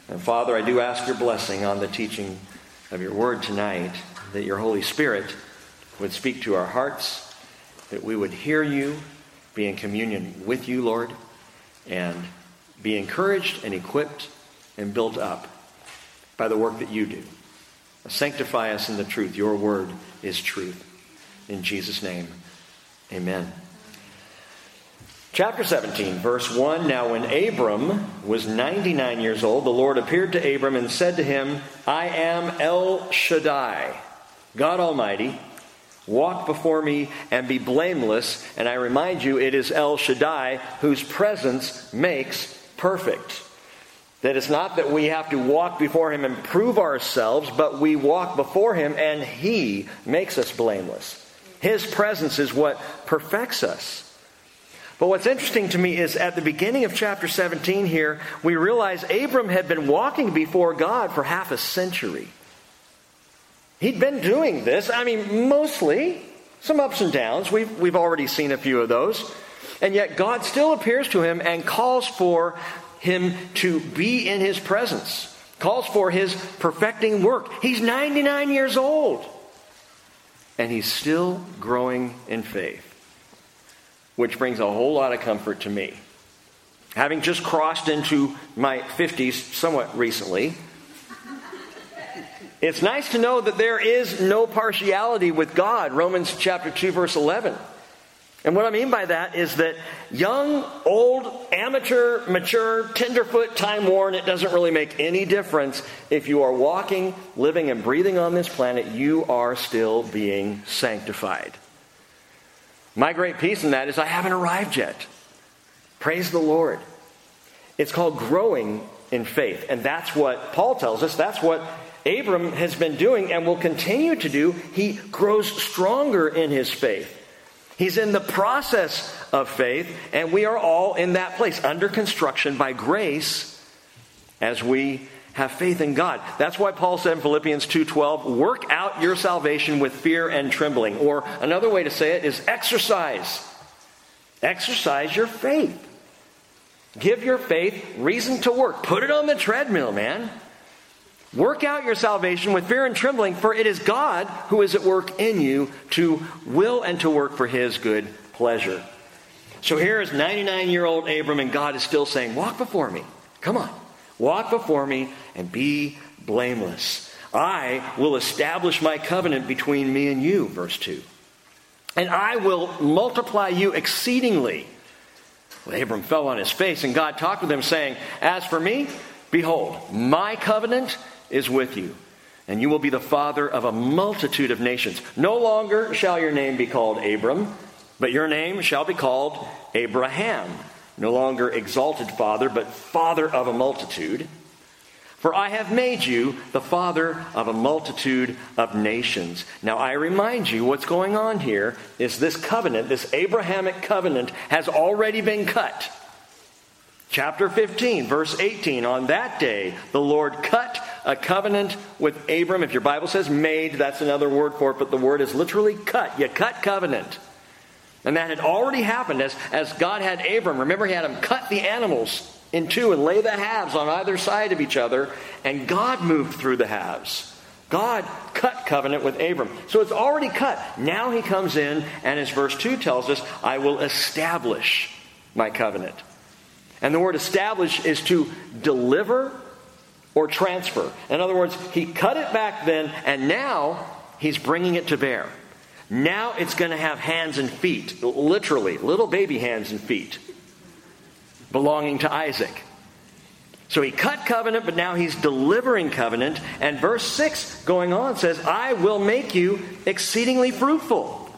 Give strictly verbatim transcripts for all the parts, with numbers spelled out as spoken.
And Father, I do ask your blessing on the teaching of your word tonight, that your Holy Spirit would speak to our hearts, that we would hear you, be in communion with you, Lord, and be encouraged and equipped and built up by the work that you do. Sanctify us in the truth. Your word is truth. In Jesus' name, amen. Chapter seventeen, verse one. Now when Abram was ninety-nine years old, the Lord appeared to Abram and said to him, I am El Shaddai, God Almighty. Walk before me and be blameless. And I remind you, it is El Shaddai whose presence makes perfect. That it's not that we have to walk before him and prove ourselves, but we walk before him and he makes us blameless. His presence is what perfects us. But what's interesting to me is at the beginning of chapter seventeen here, we realize Abram had been walking before God for half a century. He'd been doing this, I mean, mostly, some ups and downs. We've, we've already seen a few of those. And yet God still appears to him and calls for him to be in his presence. Calls for his perfecting work. He's ninety-nine years old. And he's still growing in faith. Which brings a whole lot of comfort to me. Having just crossed into my fifties somewhat recently, it's nice to know that there is no partiality with God. Romans chapter two, verse eleven. And what I mean by that is that young, old, amateur, mature, tenderfoot, time-worn, it doesn't really make any difference. If you are walking, living, and breathing on this planet, you are still being sanctified. My great peace in that is I haven't arrived yet. Praise the Lord. It's called growing in faith. And that's what Paul tells us. That's what Abram has been doing and will continue to do. He grows stronger in his faith. He's in the process of faith, and we are all in that place, under construction by grace as we have faith in God. That's why Paul said in Philippians two twelve, work out your salvation with fear and trembling. Or another way to say it is exercise. Exercise your faith. Give your faith reason to work. Put it on the treadmill, man. Work out your salvation with fear and trembling, for it is God who is at work in you to will and to work for his good pleasure. So here is ninety-nine-year-old Abram, and God is still saying, walk before me. Come on. Walk before me and be blameless. I will establish my covenant between me and you, verse two. And I will multiply you exceedingly. Well, Abram fell on his face, and God talked with him, saying, as for me, behold, my covenant is with you, and you will be the father of a multitude of nations. No longer shall your name be called Abram, but your name shall be called Abraham. No longer exalted father, but father of a multitude. For I have made you the father of a multitude of nations. Now I remind you, what's going on here is this covenant, this Abrahamic covenant, has already been cut. Chapter fifteen, verse eighteen, on that day the Lord cut a covenant with Abram. If your Bible says made, that's another word for it, but the word is literally cut. You cut covenant. And that had already happened as, as God had Abram. Remember, he had him cut the animals in two and lay the halves on either side of each other, and God moved through the halves. God cut covenant with Abram. So it's already cut. Now he comes in, and as verse two tells us, I will establish my covenant. And the word establish is to deliver or transfer. In other words, he cut it back then, and now he's bringing it to bear. Now it's going to have hands and feet, literally, little baby hands and feet, belonging to Isaac. So he cut covenant, but now he's delivering covenant. And verse six going on says, I will make you exceedingly fruitful.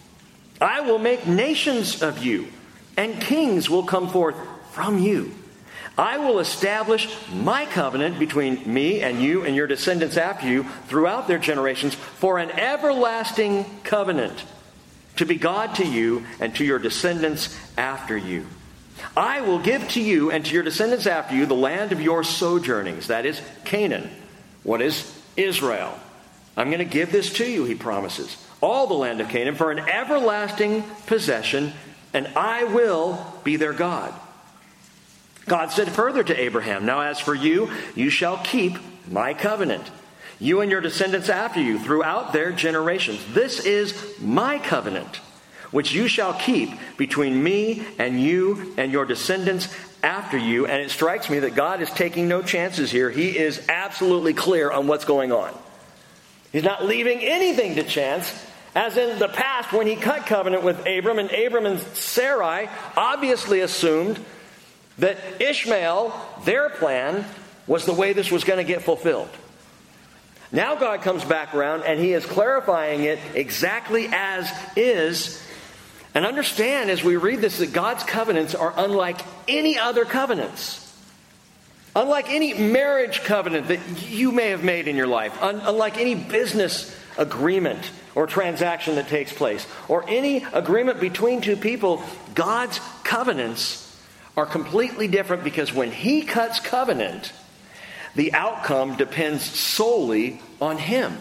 I will make nations of you, and kings will come forth from you. I will establish my covenant between me and you and your descendants after you throughout their generations for an everlasting covenant to be God to you and to your descendants after you. I will give to you and to your descendants after you the land of your sojournings, that is Canaan. What is Israel? I'm going to give this to you, he promises. All the land of Canaan for an everlasting possession, and I will be their God. God said further to Abraham, "Now as for you, you shall keep my covenant, you and your descendants after you, throughout their generations. This is my covenant, which you shall keep between me and you and your descendants after you." And it strikes me that God is taking no chances here. He is absolutely clear on what's going on. He's not leaving anything to chance. As in the past, when he cut covenant with Abram, and Abram and Sarai obviously assumed that Ishmael, their plan, was the way this was going to get fulfilled. Now God comes back around and he is clarifying it exactly as is. And understand as we read this that God's covenants are unlike any other covenants. Unlike any marriage covenant that you may have made in your life. Un- unlike any business agreement or transaction that takes place. Or any agreement between two people. God's covenants are completely different because when he cuts covenant, the outcome depends solely on him.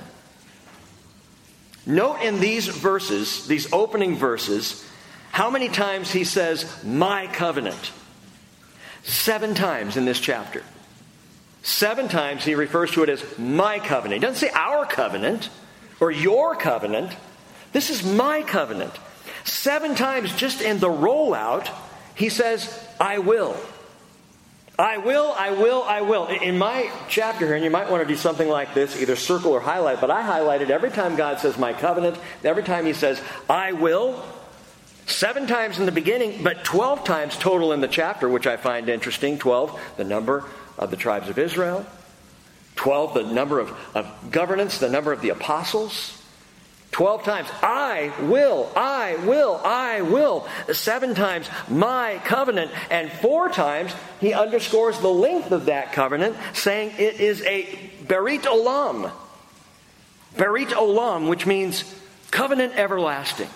Note in these verses, these opening verses, how many times he says, "my covenant." Seven times in this chapter. Seven times he refers to it as my covenant. He doesn't say our covenant or your covenant. This is my covenant. Seven times just in the rollout, he says, "I will." I will, I will, I will. In my chapter here, and you might want to do something like this, either circle or highlight, but I highlighted every time God says my covenant, every time he says I will, seven times in the beginning, but twelve times total in the chapter, which I find interesting. twelve, the number of the tribes of Israel. twelve, the number of, of governance, the number of the apostles. Twelve times, I will, I will, I will. Seven times, my covenant. And four times, he underscores the length of that covenant, saying it is a berit olam. Berit olam, which means covenant everlasting.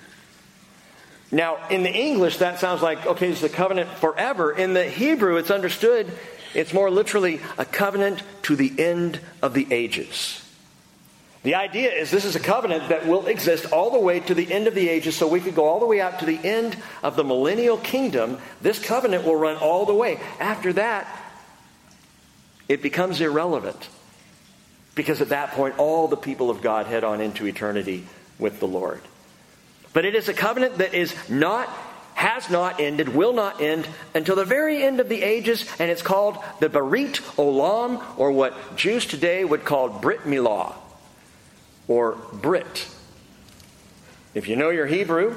Now, in the English, that sounds like, okay, it's the covenant forever. In the Hebrew, it's understood, it's more literally a covenant to the end of the ages. The idea is this is a covenant that will exist all the way to the end of the ages, so we could go all the way out to the end of the millennial kingdom. This covenant will run all the way. After that, it becomes irrelevant. Because at that point, all the people of God head on into eternity with the Lord. But it is a covenant that is not, has not ended, will not end until the very end of the ages, and it's called the Berit Olam, or what Jews today would call Brit Milah. Or Brit. If you know your Hebrew,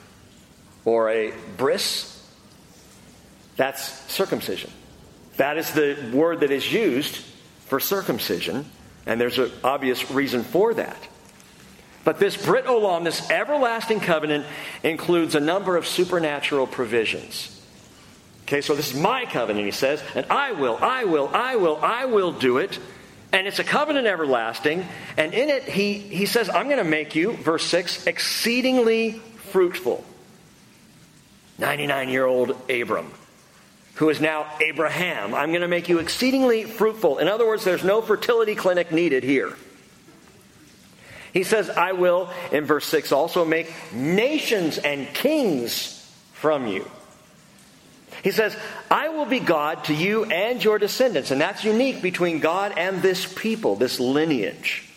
or a bris, that's circumcision. That is the word that is used for circumcision, and there's an obvious reason for that. But this Brit Olam, this everlasting covenant, includes a number of supernatural provisions. Okay, so this is my covenant, he says, and I will, I will, I will, I will do it. And it's a covenant everlasting. And in it, he, he says, I'm going to make you, verse six, exceedingly fruitful. ninety-nine-year-old Abram, who is now Abraham. I'm going to make you exceedingly fruitful. In other words, there's no fertility clinic needed here. He says, I will, in verse six, also make nations and kings from you. He says, I will be God to you and your descendants. And that's unique between God and this people, this lineage.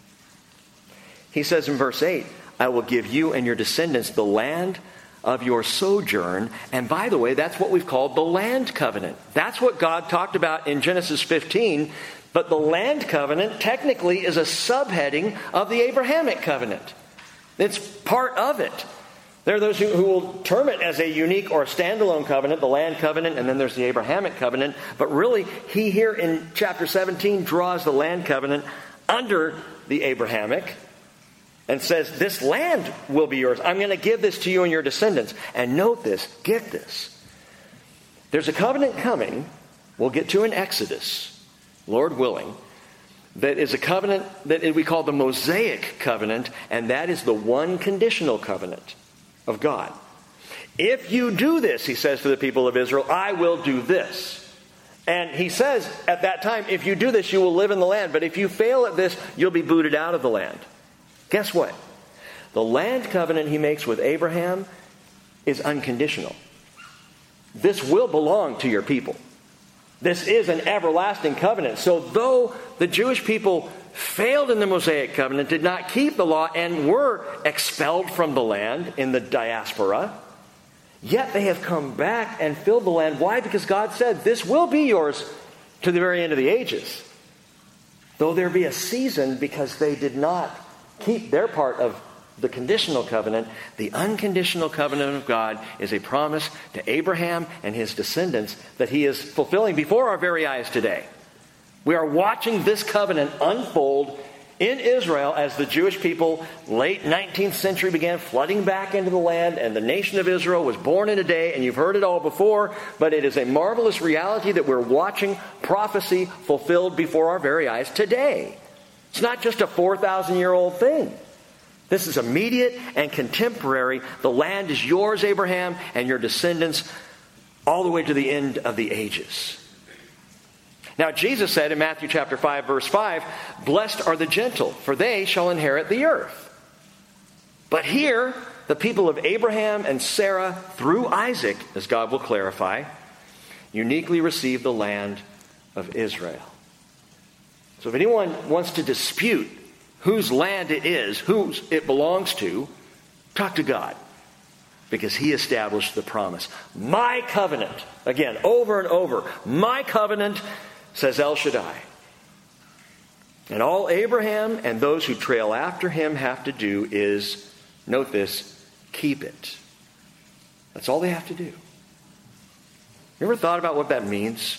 He says in verse eight, I will give you and your descendants the land of your sojourn. And by the way, that's what we've called the land covenant. That's what God talked about in Genesis fifteen. But the land covenant technically is a subheading of the Abrahamic covenant. It's part of it. There are those who, who will term it as a unique or a standalone covenant, the land covenant, and then there's the Abrahamic covenant. But really, he here in chapter seventeen draws the land covenant under the Abrahamic and says, this land will be yours. I'm going to give this to you and your descendants. And note this, get this. There's a covenant coming, we'll get to in Exodus, Lord willing, that is a covenant that we call the Mosaic covenant, and that is the one conditional covenant of God. If you do this, he says to the people of Israel, I will do this. And he says at that time, if you do this, you will live in the land. But if you fail at this, you'll be booted out of the land. Guess what? The land covenant he makes with Abraham is unconditional. this will belong to your people. This is an everlasting covenant. So though the Jewish people failed in the Mosaic covenant, did not keep the law, and were expelled from the land in the diaspora, yet they have come back and filled the land. Why? Because God said, this will be yours to the very end of the ages. Though there be a season because they did not keep their part of the conditional covenant, the unconditional covenant of God is a promise to Abraham and his descendants that he is fulfilling before our very eyes today. We are watching this covenant unfold in Israel as the Jewish people, late nineteenth century, began flooding back into the land, and the nation of Israel was born in a day, and you've heard it all before, but it is a marvelous reality that we're watching prophecy fulfilled before our very eyes today. It's not just a four thousand year old thing. This is immediate and contemporary. The land is yours, Abraham, and your descendants all the way to the end of the ages. Now, Jesus said in Matthew chapter five, verse five, blessed are the gentle, for they shall inherit the earth. But here, the people of Abraham and Sarah, through Isaac, as God will clarify, uniquely receive the land of Israel. So if anyone wants to dispute whose land it is, whose it belongs to, talk to God. Because he established the promise. My covenant, again, over and over, my covenant, says El Shaddai. And all Abraham and those who trail after him have to do is, note this, keep it. That's all they have to do. You ever thought about what that means?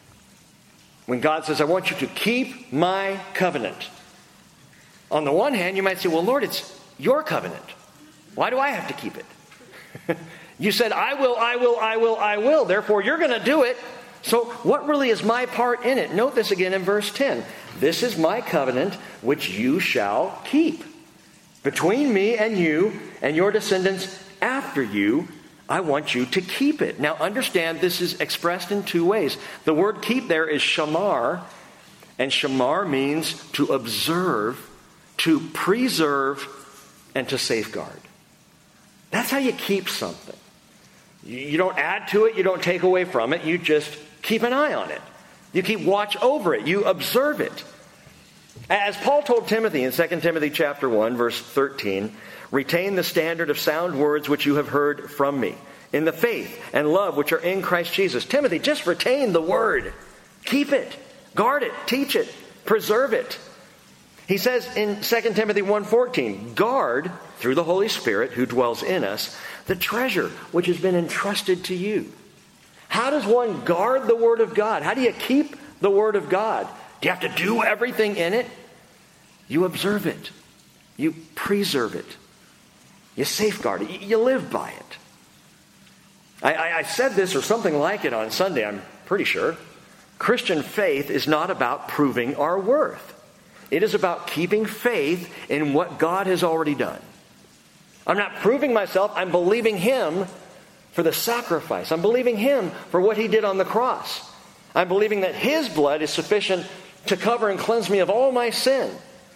When God says, I want you to keep my covenant. On the one hand, you might say, well, Lord, it's your covenant. Why do I have to keep it? You said, I will, I will, I will, I will. Therefore, you're going to do it. So what really is my part in it? Note this again in verse ten. This is my covenant which you shall keep. Between me and you and your descendants after you, I want you to keep it. Now understand, this is expressed in two ways. The word keep there is shamar. And shamar means to observe, to preserve, and to safeguard. That's how you keep something. You don't add to it, you don't take away from it, you just keep an eye on it. You keep watch over it, you observe it. As Paul told Timothy in Second Timothy chapter one, verse thirteen, retain the standard of sound words which you have heard from me, in the faith and love which are in Christ Jesus. Timothy, just retain the word. Keep it, guard it, teach it, preserve it. He says in Second Timothy one fourteen, guard, through the Holy Spirit who dwells in us, the treasure which has been entrusted to you. How does one guard the Word of God? How do you keep the Word of God? Do you have to do everything in it? You observe it. You preserve it. You safeguard it. You live by it. I, I, I said this or something like it on Sunday, I'm pretty sure. Christian faith is not about proving our worth. It is about keeping faith in what God has already done. I'm not proving myself. I'm believing Him for the sacrifice. I'm believing Him for what He did on the cross. I'm believing that His blood is sufficient to cover and cleanse me of all my sin.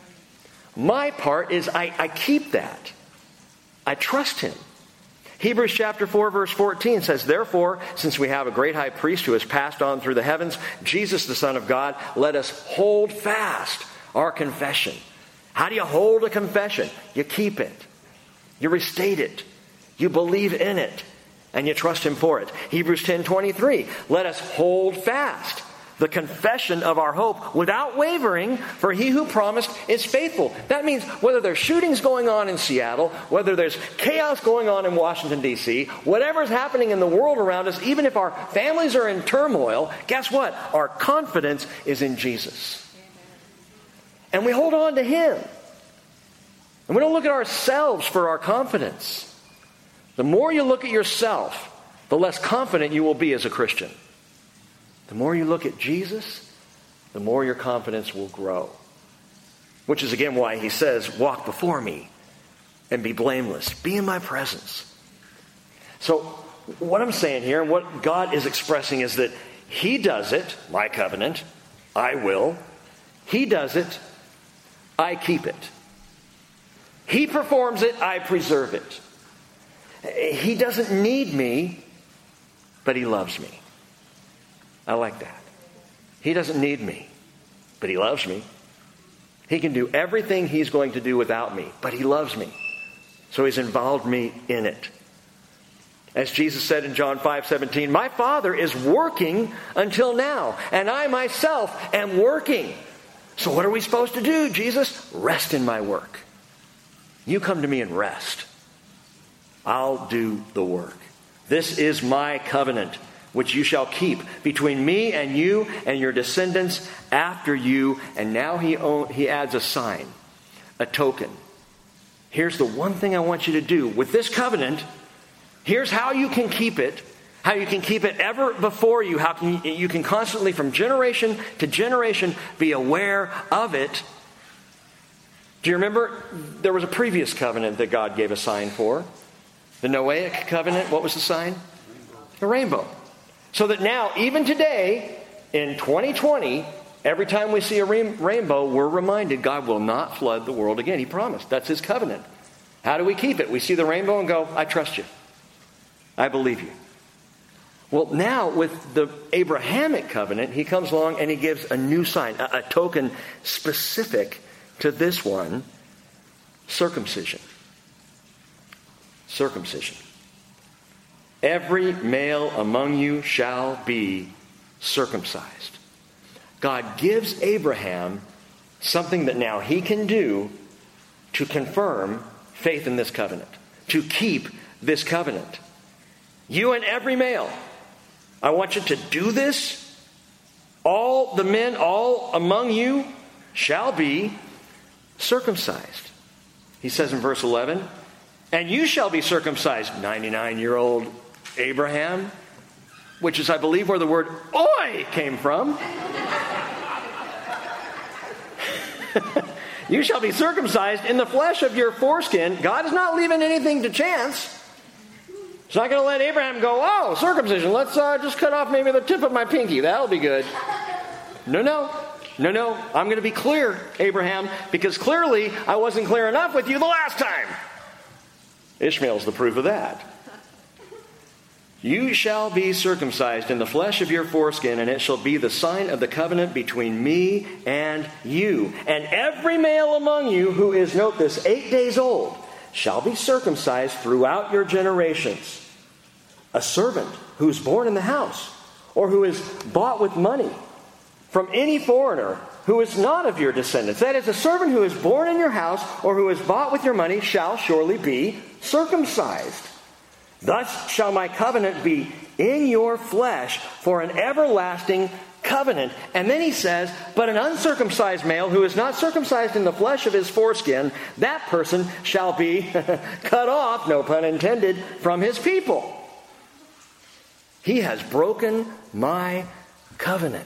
My part is I, I keep that. I trust Him. Hebrews chapter four, verse fourteen says, therefore, since we have a great high priest who has passed on through the heavens, Jesus the Son of God, let us hold fast our confession. How do you hold a confession? You keep it. You restate it. You believe in it. And you trust Him for it. Hebrews ten twenty-three. Let us hold fast the confession of our hope without wavering, for He who promised is faithful. That means whether there's shootings going on in Seattle, whether there's chaos going on in Washington, D C, whatever's happening in the world around us, even if our families are in turmoil, guess what? Our confidence is in Jesus. And we hold on to Him. And we don't look at ourselves for our confidence. The more you look at yourself, the less confident you will be as a Christian. The more you look at Jesus, the more your confidence will grow. Which is again why He says, walk before me and be blameless. Be in my presence. So what I'm saying here and what God is expressing is that He does it, my covenant, I will. He does it, I keep it. He performs it, I preserve it. He doesn't need me but he loves me. I like that. He doesn't need me, but he loves me. He can do everything he's going to do without me, but he loves me. So he's involved me in it. As Jesus said in John five seventeen, my Father is working until now, and I myself am working. So what are we supposed to do, Jesus? Rest in my work. You come to me and rest. I'll do the work. This is my covenant, which you shall keep between me and you and your descendants after you. And now he, own, he adds a sign, a token. Here's the one thing I want you to do with this covenant. Here's how you can keep it, how you can keep it ever before you, how can you, you can constantly from generation to generation be aware of it. Do you remember there was a previous covenant that God gave a sign for? The Noahic covenant, what was the sign? The rainbow. So that now, even today, in twenty twenty, every time we see a rainbow, we're reminded God will not flood the world again. He promised. That's his covenant. How do we keep it? We see the rainbow and go, I trust you. I believe you. Well, now with the Abrahamic covenant, he comes along and he gives a new sign, a, a token specific to this one, circumcision. Circumcision. Every male among you shall be circumcised. God gives Abraham something that now he can do to confirm faith in this covenant, to keep this covenant. You and every male, I want you to do this. All the men, all among you, shall be circumcised. He says in verse eleven, and you shall be circumcised, ninety-nine-year-old Abraham, which is, I believe, where the word oi came from. You shall be circumcised in the flesh of your foreskin. God is not leaving anything to chance. He's not going to let Abraham go, oh, circumcision, let's uh, just cut off maybe the tip of my pinky. That'll be good. No, no. No, no. I'm going to be clear, Abraham, because clearly I wasn't clear enough with you the last time. Ishmael's the proof of that. You shall be circumcised in the flesh of your foreskin, and it shall be the sign of the covenant between me and you. And every male among you who is, note this, eight days old, shall be circumcised throughout your generations. A servant who is born in the house, or who is bought with money from any foreigner who is not of your descendants. That is, a servant who is born in your house, or who is bought with your money, shall surely be circumcised. Thus shall my covenant be in your flesh for an everlasting covenant. And then he says, but an uncircumcised male who is not circumcised in the flesh of his foreskin, that person shall be cut off, no pun intended, from his people. He has broken my covenant.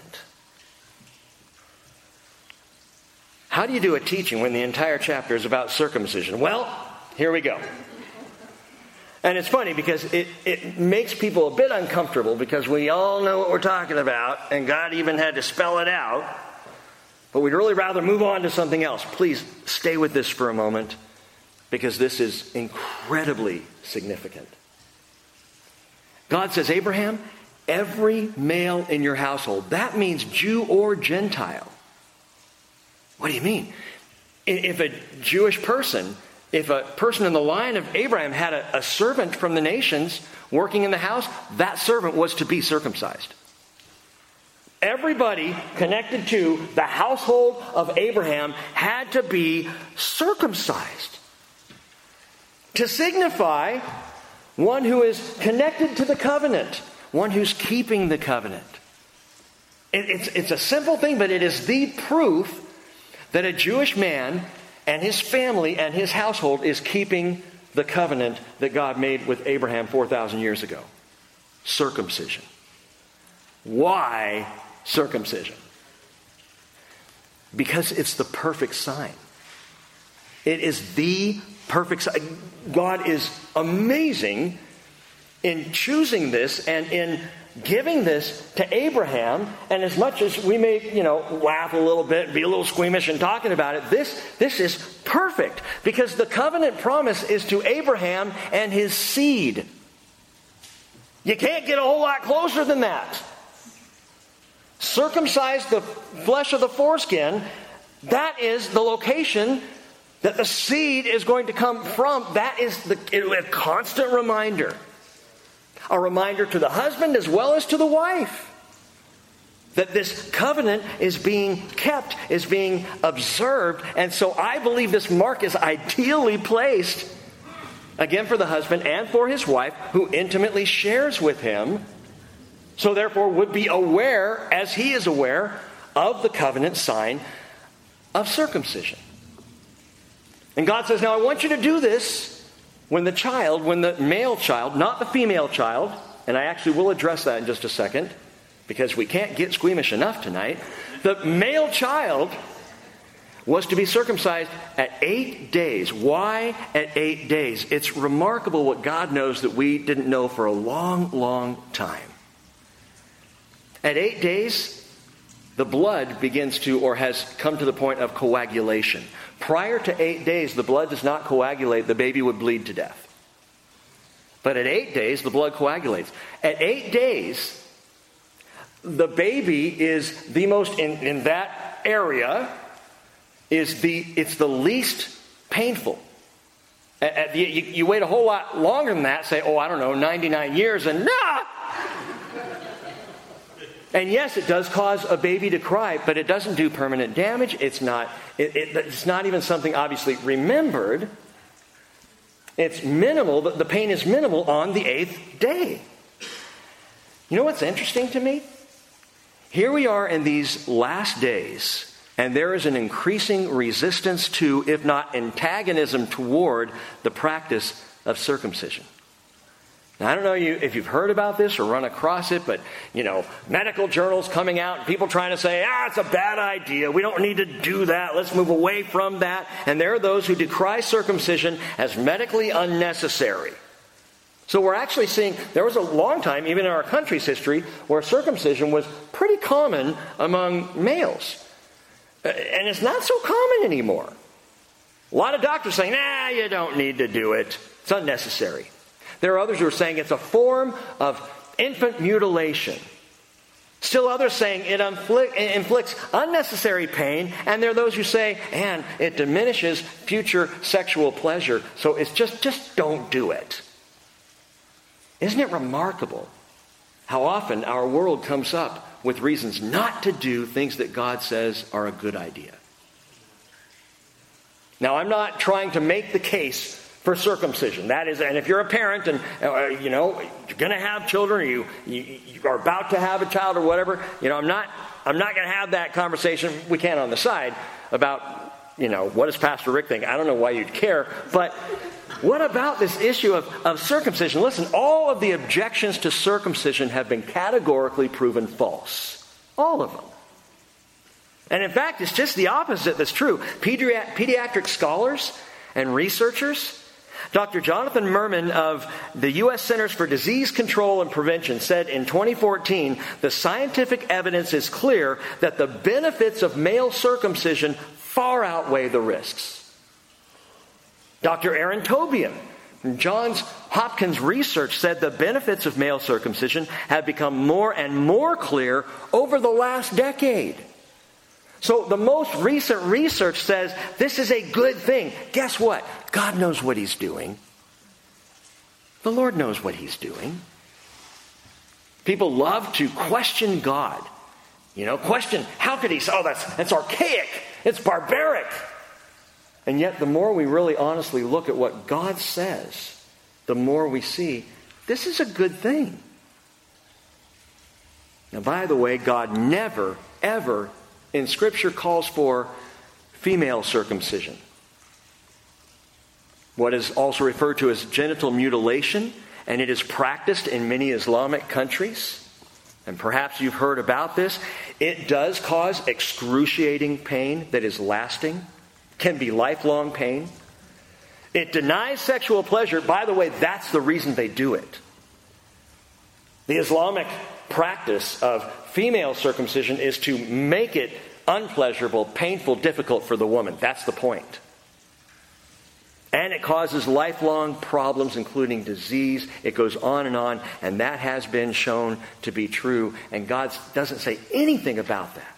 How do you do a teaching when the entire chapter is about circumcision? Well, here we go. And it's funny because it, it makes people a bit uncomfortable because we all know what we're talking about, and God even had to spell it out. But we'd really rather move on to something else. Please stay with this for a moment because this is incredibly significant. God says, Abraham, every male in your household, that means Jew or Gentile. What do you mean? If a Jewish person, if a person in the line of Abraham had a, a servant from the nations working in the house, that servant was to be circumcised. Everybody connected to the household of Abraham had to be circumcised to signify one who is connected to the covenant, one who's keeping the covenant. It, it's, it's a simple thing, but it is the proof that a Jewish man and his family and his household is keeping the covenant that God made with Abraham four thousand years ago. Circumcision. Why circumcision? Because it's the perfect sign. It is the perfect sign. God is amazing in choosing this and in giving this to Abraham. And as much as we may, you know, laugh a little bit, be a little squeamish in talking about it, this, this is perfect because the covenant promise is to Abraham and his seed. You can't get a whole lot closer than that. Circumcise the flesh of the foreskin, that is the location that the seed is going to come from. That is the, a constant reminder. A reminder to the husband as well as to the wife. That this covenant is being kept, is being observed. And so I believe this mark is ideally placed, again, for the husband and for his wife, who intimately shares with him. So therefore would be aware, as he is aware, of the covenant sign of circumcision. And God says, now I want you to do this when the child, when the male child, not the female child, and I actually will address that in just a second, because we can't get squeamish enough tonight. The male child was to be circumcised at eight days. Why at eight days? It's remarkable what God knows that we didn't know for a long, long time. At eight days, the blood begins to, or has come to the point of coagulation. Prior to eight days, the blood does not coagulate. The baby would bleed to death. But at eight days, the blood coagulates. At eight days, the baby is the most, in, in that area, is the, it's the least painful. At, at the, you, you wait a whole lot longer than that, say, oh, I don't know, ninety-nine years, and nah! And yes, it does cause a baby to cry, but it doesn't do permanent damage. It's not, it, it, it's not even something obviously remembered. It's minimal. The, the pain is minimal on the eighth day. You know what's interesting to me? Here we are in these last days, and there is an increasing resistance to, if not antagonism toward, the practice of circumcision. Now, I don't know you if you've heard about this or run across it, but, you know, medical journals coming out, people trying to say, ah, it's a bad idea. We don't need to do that. Let's move away from that. And there are those who decry circumcision as medically unnecessary. So we're actually seeing, there was a long time, even in our country's history, where circumcision was pretty common among males. And it's not so common anymore. A lot of doctors saying, nah, you don't need to do it. It's unnecessary. There are others who are saying it's a form of infant mutilation. Still others saying it inflict, it inflicts unnecessary pain. And there are those who say, and it diminishes future sexual pleasure. So it's just, just don't do it. Isn't it remarkable how often our world comes up with reasons not to do things that God says are a good idea? Now, I'm not trying to make the case for circumcision. That is, and if you're a parent and, uh, you know, you're going to have children, or you, you, you are about to have a child or whatever, you know, I'm not, I'm not going to have that conversation. We can on the side about, you know, what does Pastor Rick think? I don't know why you'd care, but what about this issue of, of circumcision? Listen, all of the objections to circumcision have been categorically proven false. All of them. And in fact, it's just the opposite that's true. Pedi- pediatric scholars and researchers, Doctor Jonathan Mermin of the U S Centers for Disease Control and Prevention said in twenty fourteen, the scientific evidence is clear that the benefits of male circumcision far outweigh the risks. Doctor Aaron Tobian from Johns Hopkins Research said the benefits of male circumcision have become more and more clear over the last decade. So the most recent research says this is a good thing. Guess what? God knows what He's doing. The Lord knows what He's doing. People love to question God. You know, question, how could He say, oh, that's, that's archaic. It's barbaric. And yet the more we really honestly look at what God says, the more we see this is a good thing. Now, by the way, God never, ever in Scripture calls for female circumcision. What is also referred to as genital mutilation, and it is practiced in many Islamic countries. And perhaps you've heard about this. It does cause excruciating pain that is lasting, can be lifelong pain. It denies sexual pleasure. By the way, that's the reason they do it. The Islamic practice of female circumcision is to make it unpleasurable, painful, difficult for the woman. That's the point. And it causes lifelong problems, including disease. It goes on and on, and that has been shown to be true. And God doesn't say anything about that.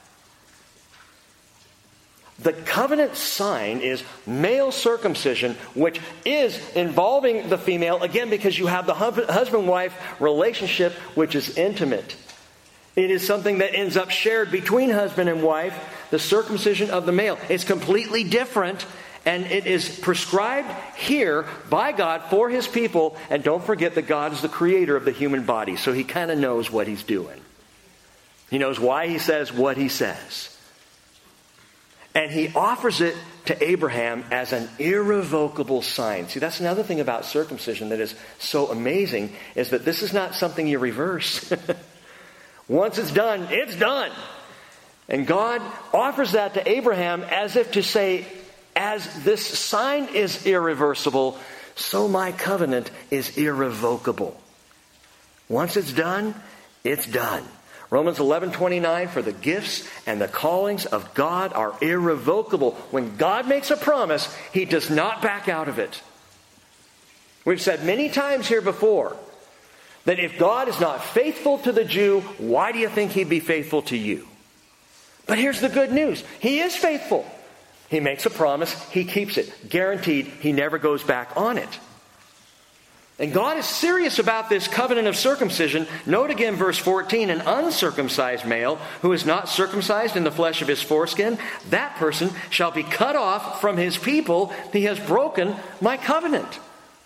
The covenant sign is male circumcision, which is involving the female, again, because you have the husband-wife relationship, which is intimate. It is something that ends up shared between husband and wife, the circumcision of the male. It's completely different. And it is prescribed here by God for his people. And don't forget that God is the creator of the human body. So he kind of knows what he's doing. He knows why he says what he says. And he offers it to Abraham as an irrevocable sign. See, that's another thing about circumcision that is so amazing, is that this is not something you reverse. Once it's done, it's done. And God offers that to Abraham as if to say, as this sign is irreversible, so my covenant is irrevocable. Once it's done, it's done. Romans eleven twenty-nine, for the gifts and the callings of God are irrevocable. When God makes a promise, he does not back out of it. We've said many times here before that if God is not faithful to the Jew, why do you think he'd be faithful to you? But here's the good news. He is faithful. He makes a promise, he keeps it. Guaranteed, he never goes back on it. And God is serious about this covenant of circumcision. Note again verse fourteen, an uncircumcised male who is not circumcised in the flesh of his foreskin, that person shall be cut off from his people. He has broken my covenant.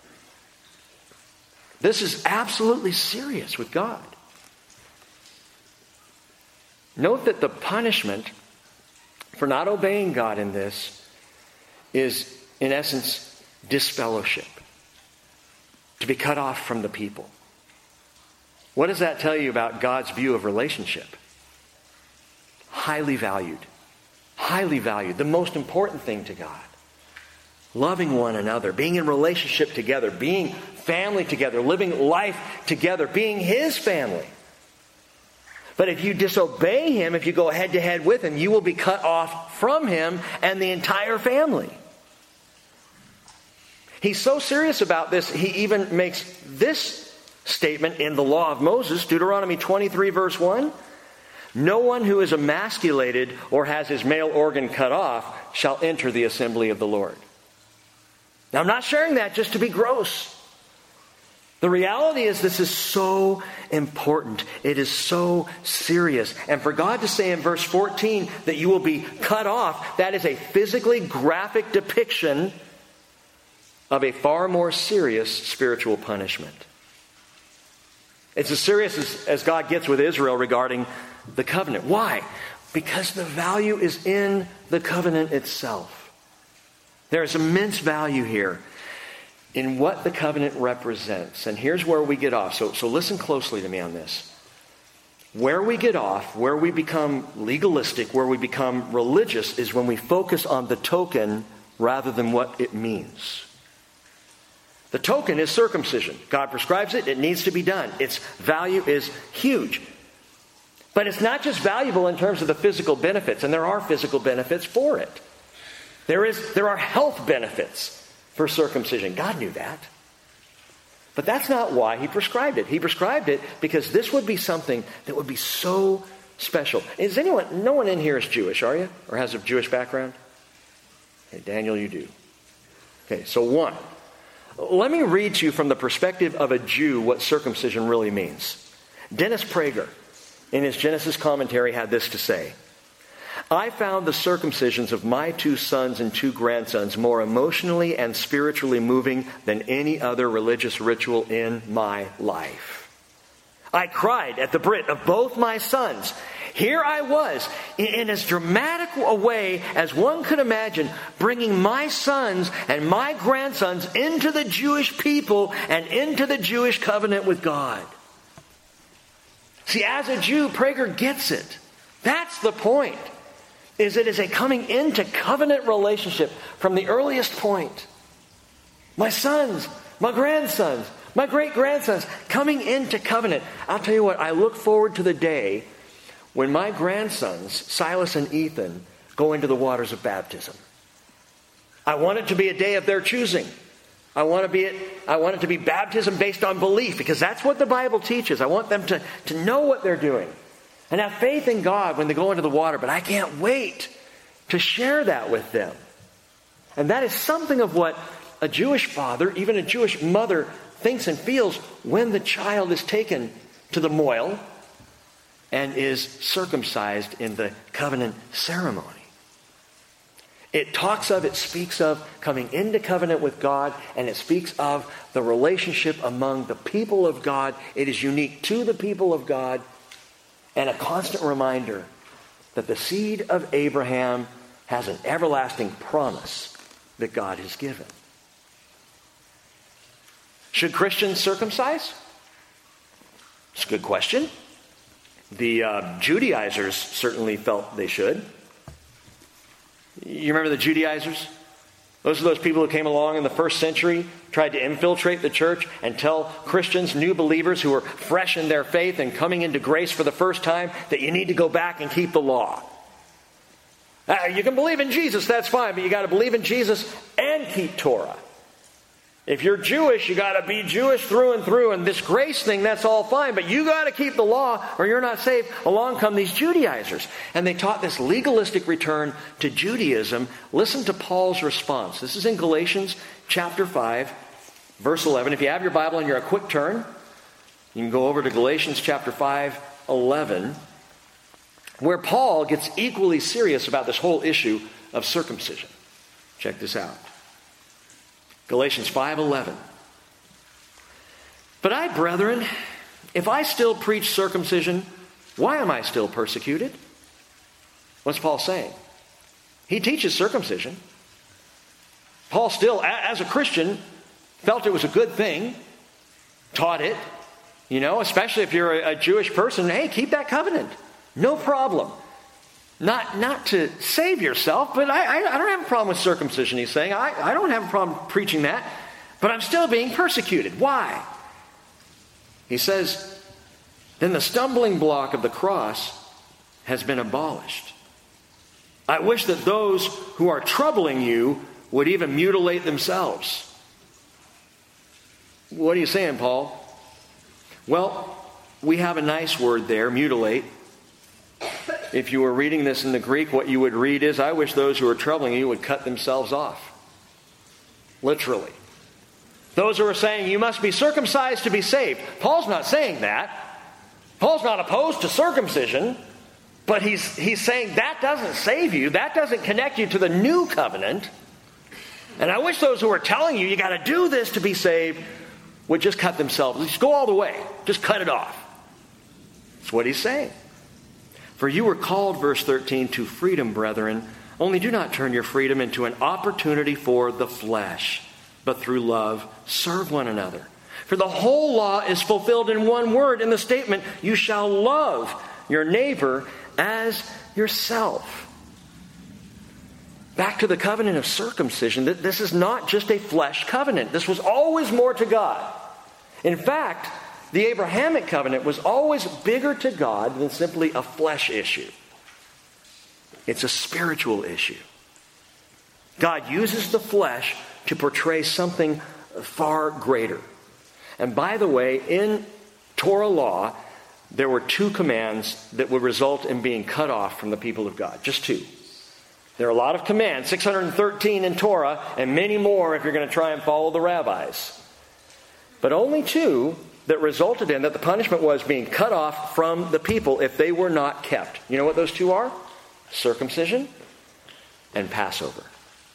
This is absolutely serious with God. Note that the punishment for not obeying God in this is, in essence, disfellowship. To be cut off from the people. What does that tell you about God's view of relationship? Highly valued. Highly valued. The most important thing to God. Loving one another. Being in relationship together. Being family together. Living life together. Being his family. But if you disobey him, if you go head to head with him, you will be cut off from him and the entire family. He's so serious about this, he even makes this statement in the law of Moses, Deuteronomy twenty-three, verse one. No one who is emasculated or has his male organ cut off shall enter the assembly of the Lord. Now, I'm not sharing that just to be gross. The reality is this is so important. It is so serious. And for God to say in verse fourteen that you will be cut off, that is a physically graphic depiction of a far more serious spiritual punishment. It's as serious as, as God gets with Israel regarding the covenant. Why? Because the value is in the covenant itself. There is immense value here in what the covenant represents. And here's where we get off. So, so listen closely to me on this. Where we get off, where we become legalistic, where we become religious, is when we focus on the token rather than what it means. The token is circumcision. God prescribes it. It needs to be done. Its value is huge. But it's not just valuable in terms of the physical benefits, and there are physical benefits for it. There is, there are health benefits for circumcision. God knew that. But that's not why he prescribed it. He prescribed it because this would be something that would be so special. Is anyone, no one in here is Jewish, are you? Or has a Jewish background? Okay, Daniel, you do. Okay, so one. Let me read to you from the perspective of a Jew what circumcision really means. Dennis Prager, in his Genesis commentary, had this to say. I found the circumcisions of my two sons and two grandsons more emotionally and spiritually moving than any other religious ritual in my life. I cried at the brit of both my sons. Here I was, in as dramatic a way as one could imagine, bringing my sons and my grandsons into the Jewish people and into the Jewish covenant with God. See, as a Jew, Prager gets it. That's the point. Is it is a coming into covenant relationship from the earliest point. My sons, my grandsons, my great-grandsons coming into covenant. I'll tell you what, I look forward to the day when my grandsons, Silas and Ethan, go into the waters of baptism. I want it to be a day of their choosing. I want, to be it, I want it to be baptism based on belief, because that's what the Bible teaches. I want them to, to know what they're doing and have faith in God when they go into the water. But I can't wait to share that with them. And that is something of what a Jewish father, even a Jewish mother, thinks and feels when the child is taken to the moil and is circumcised in the covenant ceremony. It talks of, it speaks of coming into covenant with God, and it speaks of the relationship among the people of God. It is unique to the people of God, and a constant reminder that the seed of Abraham has an everlasting promise that God has given. Should Christians circumcise? It's a good question. The uh, Judaizers certainly felt they should. You remember the Judaizers? Those are those people who came along in the first century, tried to infiltrate the church and tell Christians, new believers who were fresh in their faith and coming into grace for the first time, that you need to go back and keep the law. Uh, you can believe in Jesus, that's fine, but you got to believe in Jesus and keep Torah. If you're Jewish, you got to be Jewish through and through, and this grace thing, that's all fine, but you got to keep the law or you're not saved. Along come these Judaizers, and they taught this legalistic return to Judaism. Listen to Paul's response. This is in Galatians chapter five, verse eleven. If you have your Bible and you're a quick turn, you can go over to Galatians chapter five, eleven, where Paul gets equally serious about this whole issue of circumcision. Check this out. Galatians five eleven. But I, brethren, if I still preach circumcision, why am I still persecuted? What's Paul saying? He teaches circumcision. Paul still, as a Christian, felt it was a good thing, taught it, you know, especially if you're a Jewish person. Hey, keep that covenant. No problem. Not not to save yourself, but I, I, I don't have a problem with circumcision, he's saying. I, I don't have a problem preaching that, but I'm still being persecuted. Why? He says, then the stumbling block of the cross has been abolished. I wish that those who are troubling you would even mutilate themselves. What are you saying, Paul? Well, we have a nice word there, mutilate. If you were reading this in the Greek, what you would read is, I wish those who are troubling you would cut themselves off. Literally. Those who are saying you must be circumcised to be saved. Paul's not saying that. Paul's not opposed to circumcision, but he's, he's saying that doesn't save you. That doesn't connect you to the new covenant. And I wish those who are telling you you got to do this to be saved would just cut themselves. Just go all the way. Just cut it off. That's what he's saying. For you were called, verse thirteen, to freedom, brethren. Only do not turn your freedom into an opportunity for the flesh, but through love serve one another. For the whole law is fulfilled in one word, in the statement, you shall love your neighbor as yourself. Back to the covenant of circumcision, that this is not just a flesh covenant. This was always more to God. In fact, the Abrahamic covenant was always bigger to God than simply a flesh issue. It's a spiritual issue. God uses the flesh to portray something far greater. And by the way, in Torah law, there were two commands that would result in being cut off from the people of God. Just two. There are a lot of commands, six hundred thirteen in Torah, and many more if you're going to try and follow the rabbis. But only two that resulted in that the punishment was being cut off from the people if they were not kept. You know what those two are? Circumcision and Passover.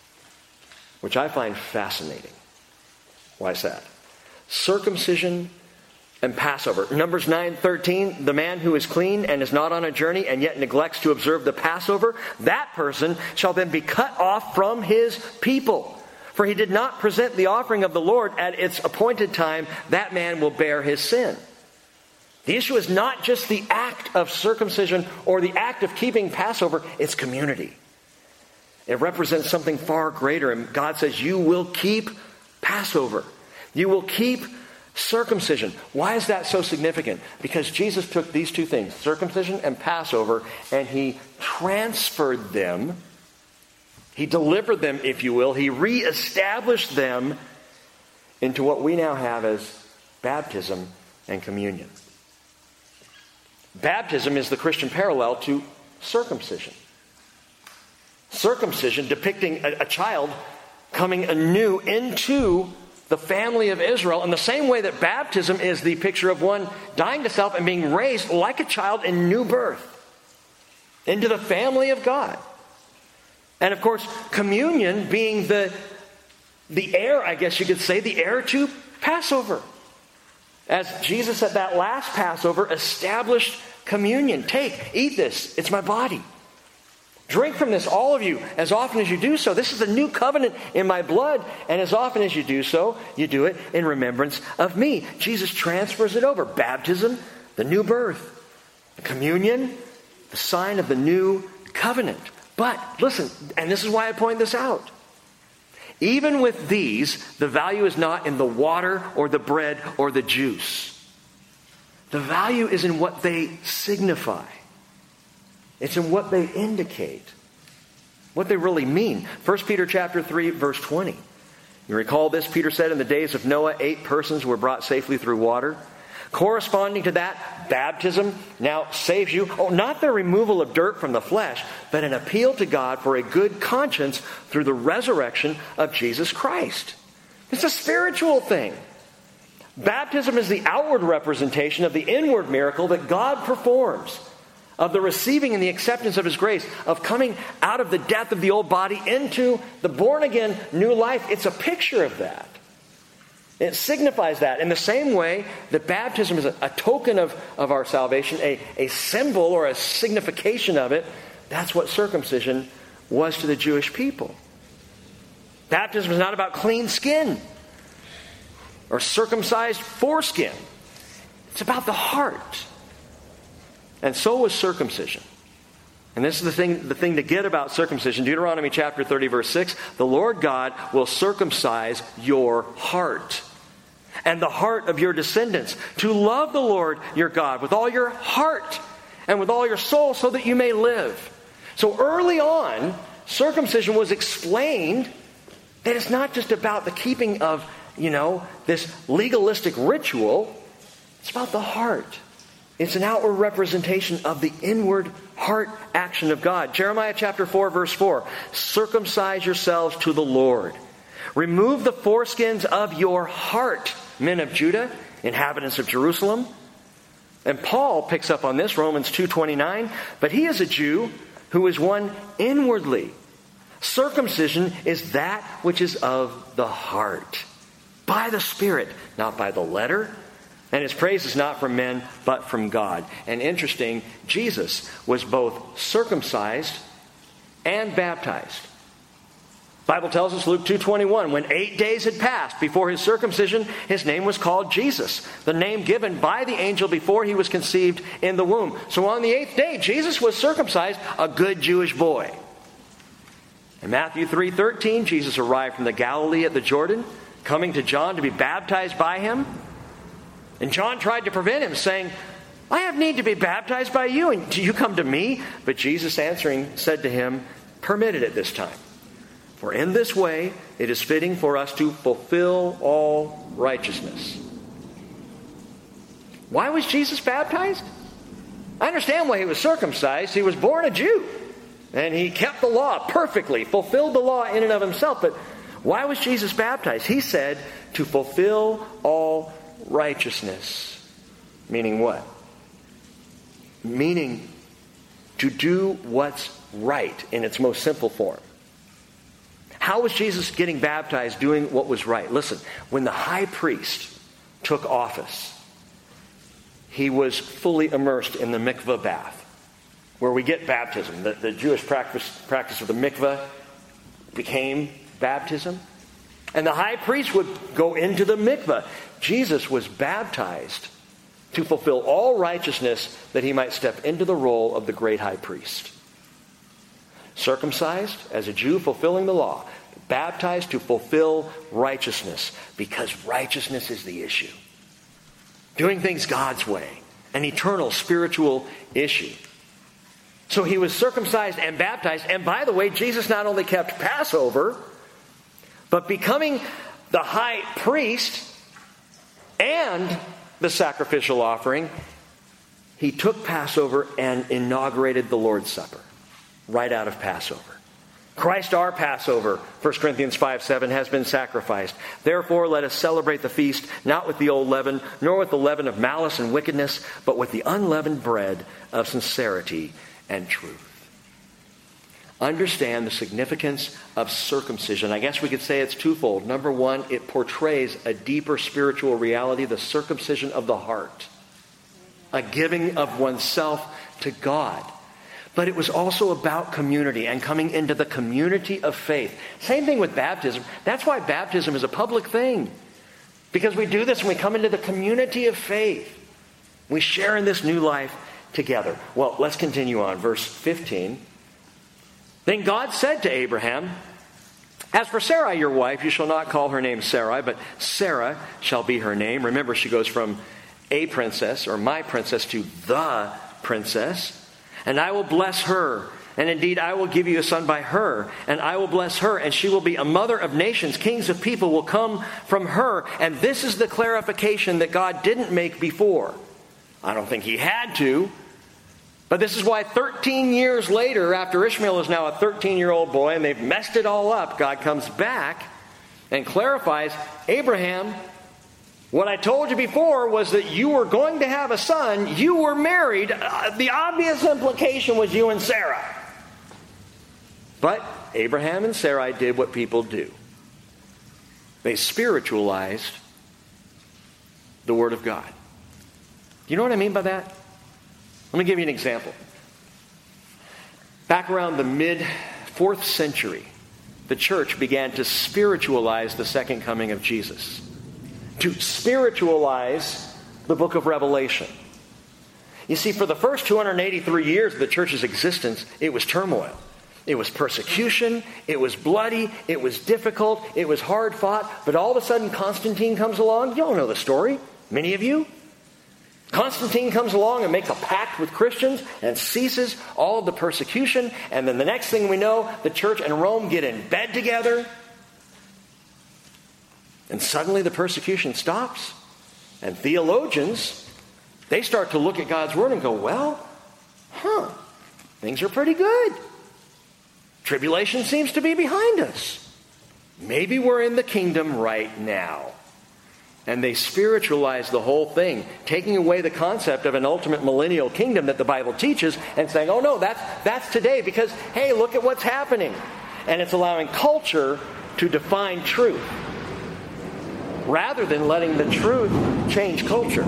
Which I find fascinating. Why is that? Circumcision and Passover. Numbers nine thirteen, the man who is clean and is not on a journey and yet neglects to observe the Passover, that person shall then be cut off from his people. For he did not present the offering of the Lord at its appointed time, that man will bear his sin. The issue is not just the act of circumcision or the act of keeping Passover, it's community. It represents something far greater, and God says you will keep Passover. You will keep circumcision. Why is that so significant? Because Jesus took these two things, circumcision and Passover, and he transferred them He delivered them, if you will. He reestablished them into what we now have as baptism and communion. Baptism is the Christian parallel to circumcision. Circumcision depicting a, a child coming anew into the family of Israel in the same way that baptism is the picture of one dying to self and being raised like a child in new birth into the family of God. And of course, communion being the, the heir, I guess you could say, the heir to Passover. As Jesus at that last Passover established communion. Take, eat this, it's my body. Drink from this, all of you, as often as you do so. This is the new covenant in my blood, and as often as you do so, you do it in remembrance of me. Jesus transfers it over. Baptism, the new birth. Communion, the sign of the new covenant. But, listen, and this is why I point this out. Even with these, the value is not in the water or the bread or the juice. The value is in what they signify. It's in what they indicate, what they really mean. First Peter chapter three, verse twenty. You recall this? Peter said, in the days of Noah, eight persons were brought safely through water. Corresponding to that, baptism now saves you. Oh, not the removal of dirt from the flesh, but an appeal to God for a good conscience through the resurrection of Jesus Christ. It's a spiritual thing. Baptism is the outward representation of the inward miracle that God performs, of the receiving and the acceptance of His grace, of coming out of the death of the old body into the born-again new life. It's a picture of that. It signifies that in the same way that baptism is a, a token of, of our salvation, a, a symbol or a signification of it. That's what circumcision was to the Jewish people. Baptism is not about clean skin or circumcised foreskin. It's about the heart. And so was circumcision. And this is the thing, the thing to get about circumcision. Deuteronomy chapter thirty, verse six. The Lord God will circumcise your heart and the heart of your descendants, to love the Lord your God with all your heart and with all your soul, so that you may live. So early on, circumcision was explained that it's not just about the keeping of, you know, this legalistic ritual. It's about the heart. It's an outward representation of the inward heart action of God. Jeremiah chapter four, verse four. Circumcise yourselves to the Lord. Remove the foreskins of your heart, men of Judah, inhabitants of Jerusalem. And Paul picks up on this, Romans two twenty-nine. But he is a Jew who is one inwardly. Circumcision is that which is of the heart, by the Spirit, not by the letter. And His praise is not from men, but from God. And interesting, Jesus was both circumcised and baptized. The Bible tells us, Luke two twenty-one, when eight days had passed before His circumcision, His name was called Jesus, the name given by the angel before He was conceived in the womb. So on the eighth day, Jesus was circumcised, a good Jewish boy. In Matthew three thirteen, Jesus arrived from the Galilee at the Jordan, coming to John to be baptized by him. And John tried to prevent him, saying, I have need to be baptized by you, and do you come to me? But Jesus answering said to him, permit it at this time. For in this way it is fitting for us to fulfill all righteousness. Why was Jesus baptized? I understand why He was circumcised. He was born a Jew. And He kept the law perfectly, fulfilled the law in and of Himself. But why was Jesus baptized? He said, to fulfill all righteousness. Meaning what? Meaning to do what's right in its most simple form. How was Jesus getting baptized, doing what was right? Listen, when the high priest took office, he was fully immersed in the mikveh bath, where we get baptism. The, the Jewish practice, practice of the mikveh became baptism. And the high priest would go into the mikveh. Jesus was baptized to fulfill all righteousness, that He might step into the role of the great high priest. Circumcised as a Jew, fulfilling the law. Baptized to fulfill righteousness, because righteousness is the issue. Doing things God's way. An eternal spiritual issue. So he was circumcised and baptized. And by the way, Jesus not only kept Passover, but becoming the high priest and the sacrificial offering, he took Passover and inaugurated the Lord's Supper right out of Passover. Christ our Passover, First Corinthians five seven, has been sacrificed. Therefore, let us celebrate the feast not with the old leaven, nor with the leaven of malice and wickedness, but with the unleavened bread of sincerity and truth. Understand the significance of circumcision. I guess we could say it's twofold. Number one, it portrays a deeper spiritual reality, the circumcision of the heart, a giving of oneself to God. But it was also about community and coming into the community of faith. Same thing with baptism. That's why baptism is a public thing. Because we do this when we come into the community of faith. We share in this new life together. Well, let's continue on. Verse fifteen. Then God said to Abraham, as for Sarai, your wife, you shall not call her name Sarai, but Sarah shall be her name. Remember, she goes from a princess, or my princess, to the princess. And I will bless her. And indeed, I will give you a son by her. And I will bless her. And she will be a mother of nations. Kings of people will come from her. And this is the clarification that God didn't make before. I don't think he had to. But this is why thirteen years later, after Ishmael is now a thirteen-year-old boy, and they've messed it all up, God comes back and clarifies, Abraham, what I told you before was that you were going to have a son. You were married. Uh, the obvious implication was you and Sarah. But Abraham and Sarai did what people do. They spiritualized the Word of God. Do you know what I mean by that? Let me give you an example. Back around the mid-fourth century, the church began to spiritualize the second coming of Jesus. To spiritualize the book of Revelation. You see, for the first two hundred eighty-three years of the church's existence, it was turmoil. It was persecution. It was bloody. It was difficult. It was hard fought. But all of a sudden, Constantine comes along. You all know the story. Many of you. Constantine comes along and makes a pact with Christians and ceases all of the persecution. And then the next thing we know, the church and Rome get in bed together. And suddenly the persecution stops. And theologians, they start to look at God's Word and go, well, huh, things are pretty good. Tribulation seems to be behind us. Maybe we're in the kingdom right now. And they spiritualize the whole thing, taking away the concept of an ultimate millennial kingdom that the Bible teaches and saying, oh no, that's, that's today because, hey, look at what's happening. And it's allowing culture to define truth rather than letting the truth change culture.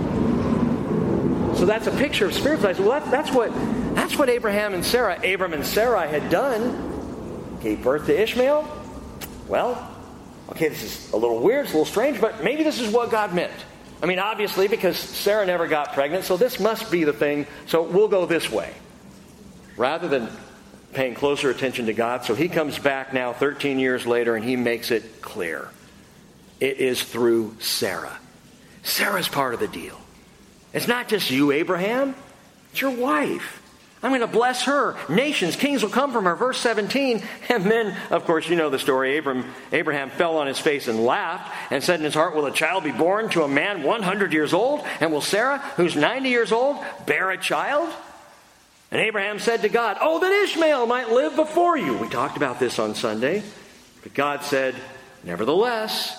So that's a picture of spiritualizing. Well, that, that's what that's what Abraham and Sarah, Abram and Sarai had done. Gave birth to Ishmael. Well, okay, this is a little weird, it's a little strange, but maybe this is what God meant. I mean, obviously, because Sarah never got pregnant, so this must be the thing, so we'll go this way. Rather than paying closer attention to God, so he comes back now thirteen years later and he makes it clear. It is through Sarah. Sarah's part of the deal. It's not just you, Abraham. It's your wife. I'm going to bless her. Nations, kings will come from her. Verse seventeen. And then, of course, you know the story. Abram, Abraham fell on his face and laughed and said in his heart, will a child be born to a man one hundred years old? And will Sarah, who's ninety years old, bear a child? And Abraham said to God, oh, that Ishmael might live before you. We talked about this on Sunday. But God said, nevertheless,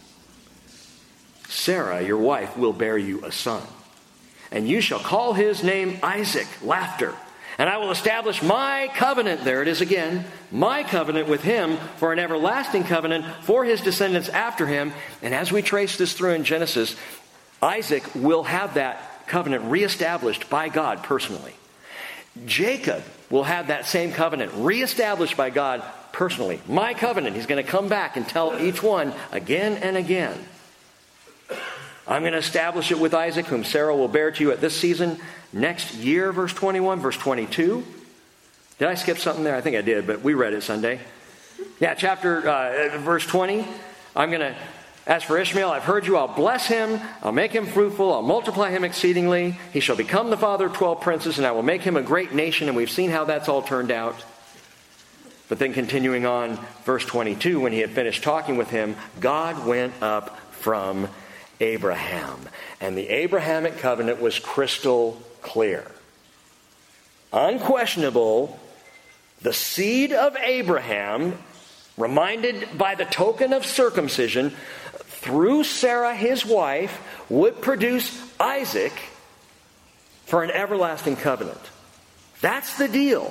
Sarah, your wife, will bear you a son. And you shall call his name Isaac, laughter. And I will establish my covenant, there it is again, my covenant with him for an everlasting covenant for his descendants after him. And as we trace this through in Genesis, Isaac will have that covenant reestablished by God personally. Jacob will have that same covenant reestablished by God personally. My covenant. He's going to come back and tell each one again and again. I'm going to establish it with Isaac, whom Sarah will bear to you at this season next year, verse twenty-one, verse twenty-two. Did I skip something there? I think I did, but we read it Sunday. Yeah, chapter, uh, verse twenty. I'm going to As for Ishmael, I've heard you. I'll bless him. I'll make him fruitful. I'll multiply him exceedingly. He shall become the father of twelve princes, and I will make him a great nation. And we've seen how that's all turned out. But then continuing on, verse twenty-two, when he had finished talking with him, God went up from Abraham. And the Abrahamic covenant was crystal clear. Unquestionable, the seed of Abraham, reminded by the token of circumcision, through Sarah his wife, would produce Isaac for an everlasting covenant. That's the deal.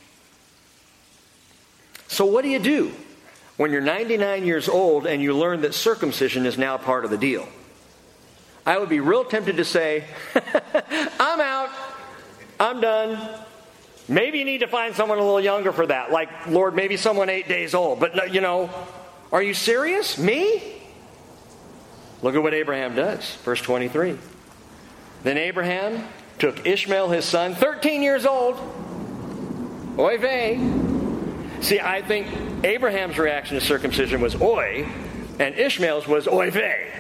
So what do you do when you're ninety-nine years old and you learn that circumcision is now part of the deal? I would be real tempted to say, I'm out. I'm done. Maybe you need to find someone a little younger for that. Like, Lord, maybe someone eight days old. But, no, you know, are you serious? Me? Look at what Abraham does. Verse twenty-three. Then Abraham took Ishmael his son, thirteen years old. Oy vey. See, I think Abraham's reaction to circumcision was oy, and Ishmael's was oy vey.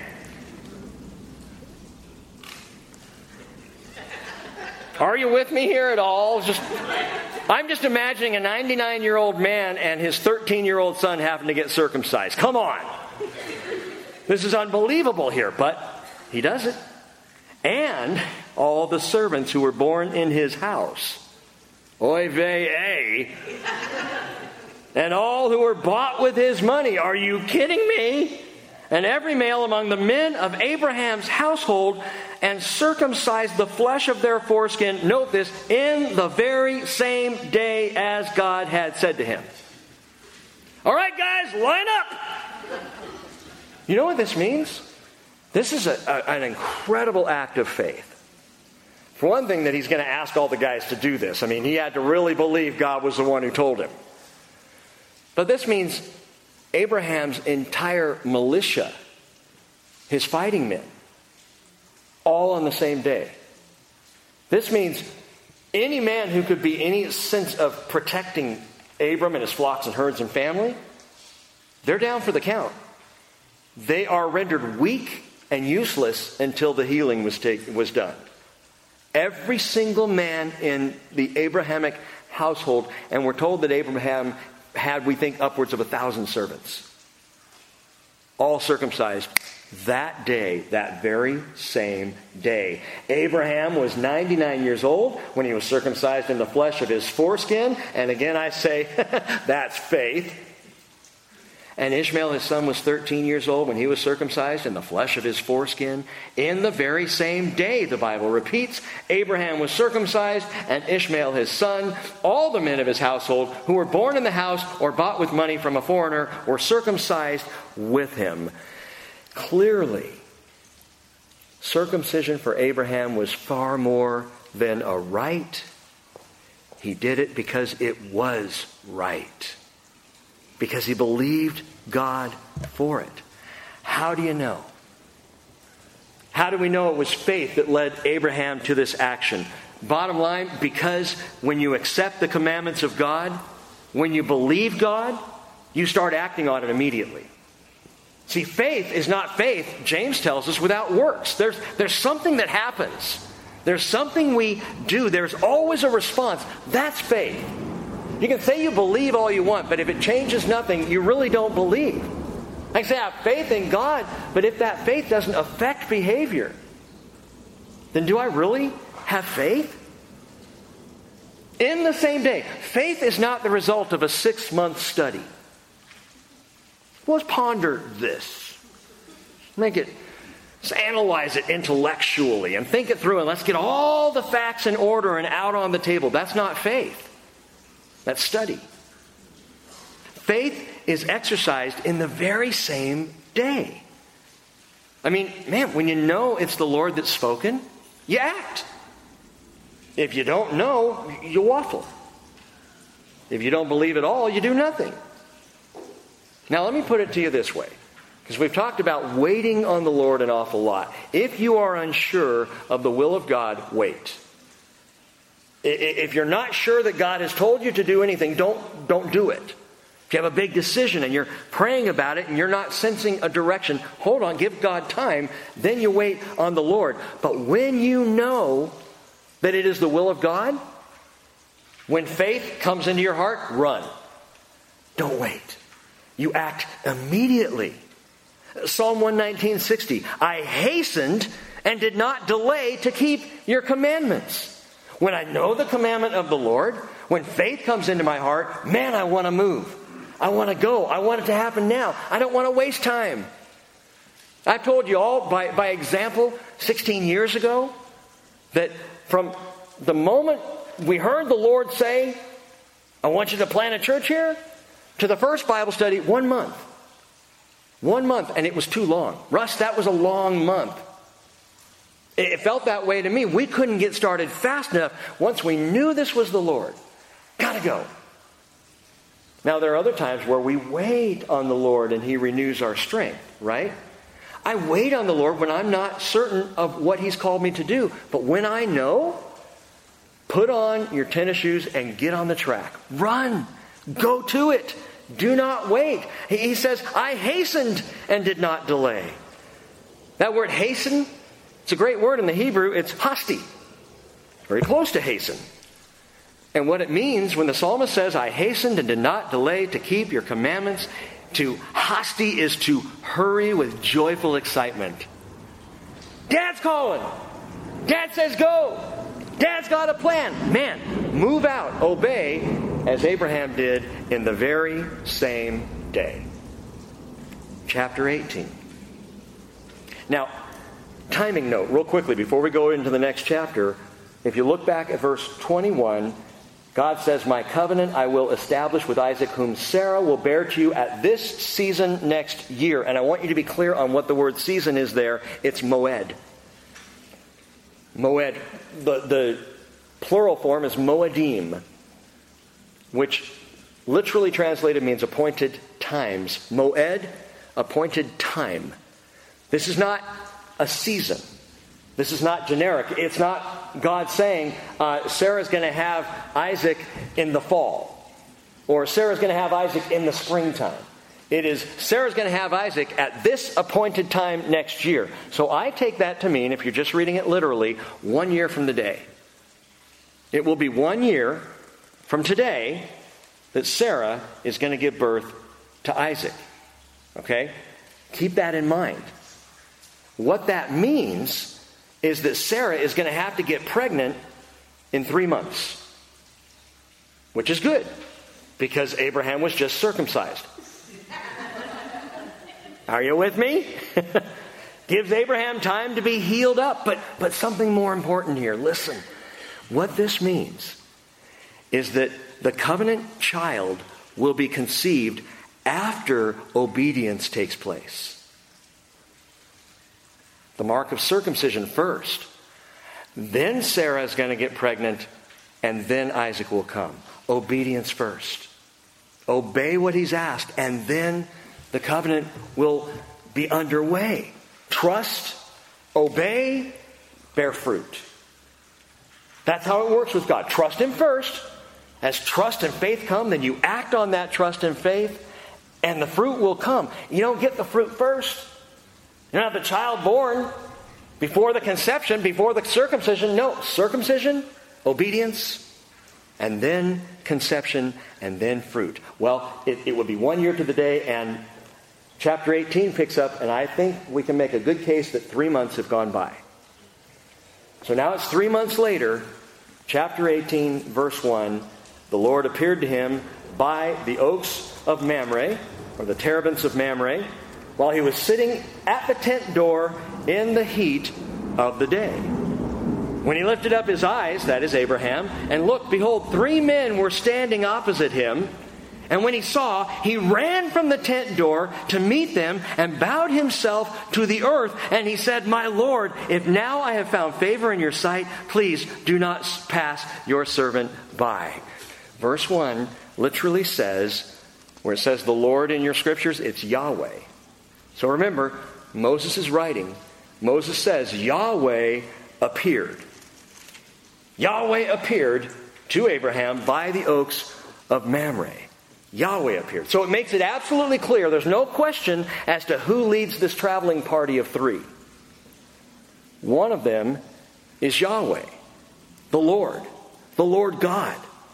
Are you with me here at all? Just, I'm just imagining a ninety-nine-year-old man and his thirteen-year-old son having to get circumcised. Come on. This is unbelievable here, but he does it. And all the servants who were born in his house. Oy vey, and all who were bought with his money. Are you kidding me? And every male among the men of Abraham's household, and circumcised the flesh of their foreskin, note this, in the very same day as God had said to him. All right, guys, line up. You know what this means? This is a, a, an incredible act of faith. For one thing, that he's going to ask all the guys to do this. I mean, he had to really believe God was the one who told him. But this means Abraham's entire militia, his fighting men, all on the same day. This means any man who could be any sense of protecting Abram and his flocks and herds and family, they're down for the count. They are rendered weak and useless until the healing was take, was done. Every single man in the Abrahamic household, and we're told that Abraham had, we think, upwards of a thousand servants, all circumcised that day, that very same day. Abraham was ninety-nine years old when he was circumcised in the flesh of his foreskin. And again, I say, that's faith. And Ishmael, his son, was thirteen years old when he was circumcised in the flesh of his foreskin. In the very same day, the Bible repeats, Abraham was circumcised, and Ishmael, his son, all the men of his household who were born in the house or bought with money from a foreigner were circumcised with him. Clearly, circumcision for Abraham was far more than a rite. He did it because it was right. Because he believed God for it. How do you know? How do we know it was faith that led Abraham to this action? Bottom line, because when you accept the commandments of God, when you believe God, you start acting on it immediately. See, faith is not faith, James tells us, without works. There's, there's something that happens. There's something we do. There's always a response. That's faith. You can say you believe all you want, but if it changes nothing, you really don't believe. I can say I have faith in God, but if that faith doesn't affect behavior, then do I really have faith? In the same day, faith is not the result of a six-month study. Let's ponder this. Make it, let's analyze it intellectually and think it through, and let's get all the facts in order and out on the table. That's not faith. That's study. Faith is exercised in the very same day. I mean, man, when you know it's the Lord that's spoken, you act. If you don't know, you waffle. If you don't believe at all, you do nothing. Now, let me put it to you this way, because we've talked about waiting on the Lord an awful lot. If you are unsure of the will of God, wait. If you're not sure that God has told you to do anything, don't, don't do it. If you have a big decision and you're praying about it and you're not sensing a direction, hold on, give God time, then you wait on the Lord. But when you know that it is the will of God, when faith comes into your heart, run. Don't wait. You act immediately. Psalm one nineteen, sixty. I hastened and did not delay to keep your commandments. When I know the commandment of the Lord, when faith comes into my heart, man, I want to move. I want to go. I want it to happen now. I don't want to waste time. I told you all by, by example sixteen years ago that from the moment we heard the Lord say, I want you to plant a church here, to the first Bible study, one month. One month, and it was too long. Russ, that was a long month. It felt that way to me. We couldn't get started fast enough once we knew this was the Lord. Gotta go. Now, there are other times where we wait on the Lord and He renews our strength, right? I wait on the Lord when I'm not certain of what He's called me to do. But when I know, put on your tennis shoes and get on the track. Run. Go to it. Do not wait. He says, I hastened and did not delay. That word hasten, it's a great word in the Hebrew. It's hasti. Very close to hasten. And what it means when the psalmist says, I hastened and did not delay to keep your commandments, to hasti is to hurry with joyful excitement. Dad's calling. Dad says go. Dad's got a plan. Man, move out. Obey as Abraham did in the very same day. Chapter eighteen. Now, timing note, real quickly, before we go into the next chapter. If you look back at verse twenty-one, God says, my covenant I will establish with Isaac, whom Sarah will bear to you at this season next year. And I want you to be clear on what the word season is there. It's moed. Moed. The, the plural form is moedim, which literally translated means appointed times. Moed, appointed time. This is not a season. This is not generic. It's not God saying uh, Sarah's going to have Isaac in the fall. Or Sarah's going to have Isaac in the springtime. It is Sarah's going to have Isaac at this appointed time next year. So I take that to mean, if you're just reading it literally, one year from the day. It will be one year from today that Sarah is going to give birth to Isaac. Okay? Keep that in mind. What that means is that Sarah is going to have to get pregnant in three months. Which is good, because Abraham was just circumcised. Are you with me? Gives Abraham time to be healed up. But, but something more important here. Listen. What this means is that the covenant child will be conceived after obedience takes place. The mark of circumcision first. Then Sarah is going to get pregnant, and then Isaac will come. Obedience first. Obey what he's asked, and then the covenant will be underway. Trust, obey, bear fruit. That's how it works with God. Trust Him first. As trust and faith come, then you act on that trust and faith, and the fruit will come. You don't get the fruit first. You don't have the child born before the conception, before the circumcision. No, circumcision, obedience, and then conception, and then fruit. Well, it, it would be one year to the day, and chapter eighteen picks up, and I think we can make a good case that three months have gone by. So now it's three months later, chapter eighteen, verse one. The Lord appeared to him by the oaks of Mamre, or the terebinths of Mamre, while he was sitting at the tent door in the heat of the day. When he lifted up his eyes, that is Abraham, and looked, behold, three men were standing opposite him. And when he saw, he ran from the tent door to meet them and bowed himself to the earth. And he said, my Lord, if now I have found favor in your sight, please do not pass your servant by. Verse one literally says, where it says the Lord in your scriptures, it's Yahweh. So remember, Moses is writing. Moses says, Yahweh appeared. Yahweh appeared to Abraham by the oaks of Mamre. Yahweh appeared. So it makes it absolutely clear, there's no question as to who leads this traveling party of three. One of them is Yahweh, the Lord, the Lord God.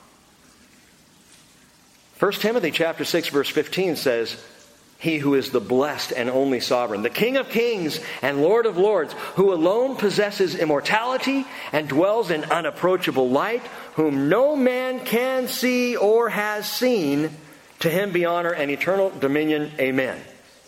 First Timothy chapter six verse fifteen says, He who is the blessed and only sovereign, the King of kings and Lord of lords, who alone possesses immortality and dwells in unapproachable light, whom no man can see or has seen, to him be honor and eternal dominion. Amen.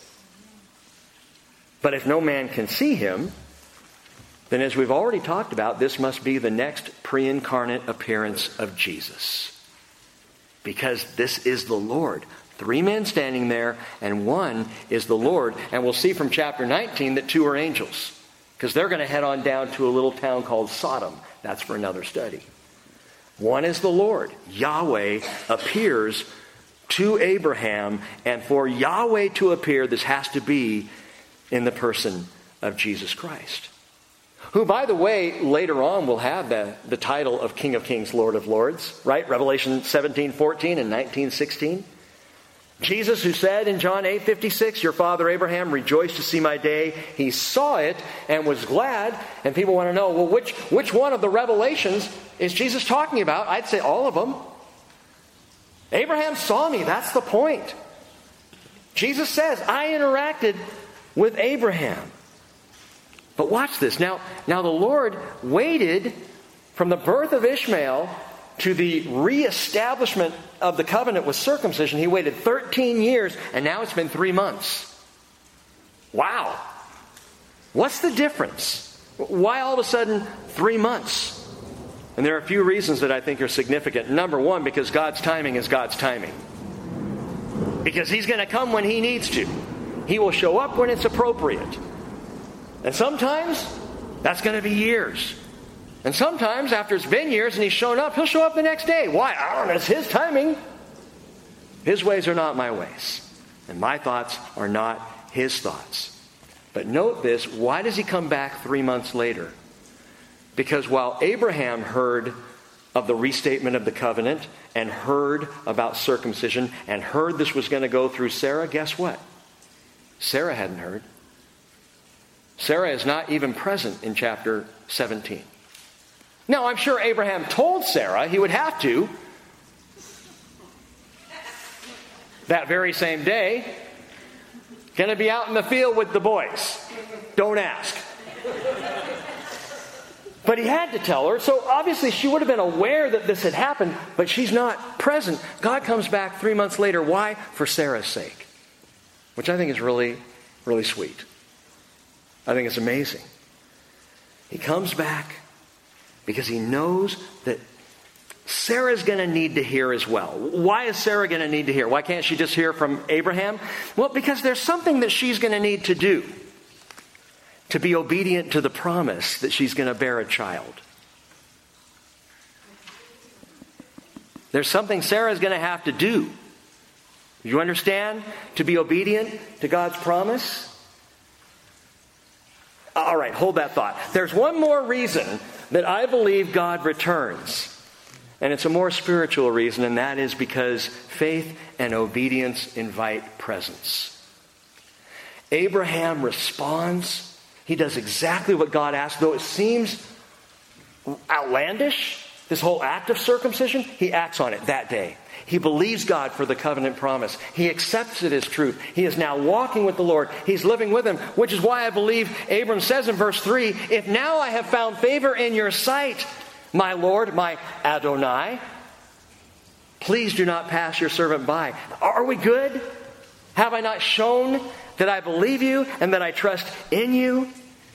But if no man can see him, then as we've already talked about, this must be the next pre-incarnate appearance of Jesus. Because this is the Lord. Three men standing there, and one is the Lord. And we'll see from chapter nineteen that two are angels. Because they're going to head on down to a little town called Sodom. That's for another study. One is the Lord. Yahweh appears to Abraham. And for Yahweh to appear, this has to be in the person of Jesus Christ. Who, by the way, later on will have the, the title of King of Kings, Lord of Lords. Right? Revelation seventeen fourteen and nineteen sixteen. Jesus, who said in John eight fifty-six, your father Abraham rejoiced to see my day. He saw it and was glad. And people want to know, well, which, which one of the revelations is Jesus talking about? I'd say all of them. Abraham saw me. That's the point. Jesus says, I interacted with Abraham. But watch this. Now, now the Lord waited from the birth of Ishmael to the reestablishment of the covenant with circumcision. He waited thirteen years, and now it's been three months. Wow. What's the difference? Why all of a sudden three months? And there are a few reasons that I think are significant. Number one, because God's timing is God's timing. Because He's going to come when He needs to. He will show up when it's appropriate. And sometimes that's going to be years. And sometimes after it's been years and He's shown up, He'll show up the next day. Why? I don't know. It's His timing. His ways are not my ways. And my thoughts are not His thoughts. But note this. Why does He come back three months later? Because while Abraham heard of the restatement of the covenant and heard about circumcision and heard this was going to go through Sarah, guess what? Sarah hadn't heard. Sarah is not even present in chapter seventeen. Now, I'm sure Abraham told Sarah, he would have to, that very same day, going to be out in the field with the boys. Don't ask. But he had to tell her, so obviously she would have been aware that this had happened, but she's not present. God comes back three months later. Why? For Sarah's sake. Which I think is really, really sweet. I think it's amazing. He comes back because He knows that Sarah's going to need to hear as well. Why is Sarah going to need to hear? Why can't she just hear from Abraham? Well, because there's something that she's going to need to do to be obedient to the promise that she's going to bear a child. There's something Sarah's going to have to do. You understand? To be obedient to God's promise? All right, hold that thought. There's one more reason that I believe God returns. And it's a more spiritual reason, and that is because faith and obedience invite presence. Abraham responds. He does exactly what God asked, though it seems outlandish, this whole act of circumcision. He acts on it that day. He believes God for the covenant promise. He accepts it as truth. He is now walking with the Lord. He's living with Him, which is why I believe Abram says in verse three, if now I have found favor in your sight, my Lord, my Adonai, please do not pass your servant by. Are we good? Have I not shown that I believe you and that I trust in you?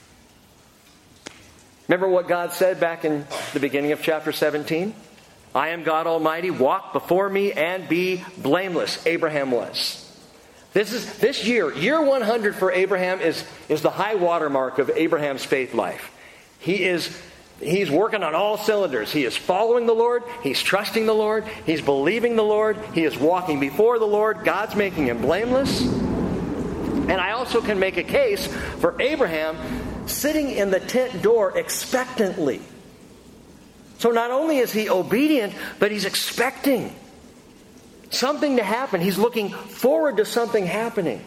Remember what God said back in the beginning of chapter seventeen? I am God Almighty, walk before me and be blameless. Abraham was. This is this year, year one hundred for Abraham is, is the high watermark of Abraham's faith life. He is he's working on all cylinders. He is following the Lord. He's trusting the Lord. He's believing the Lord. He is walking before the Lord. God's making him blameless. And I also can make a case for Abraham sitting in the tent door expectantly. So not only is he obedient, but he's expecting. something to happen. He's looking forward to something happening.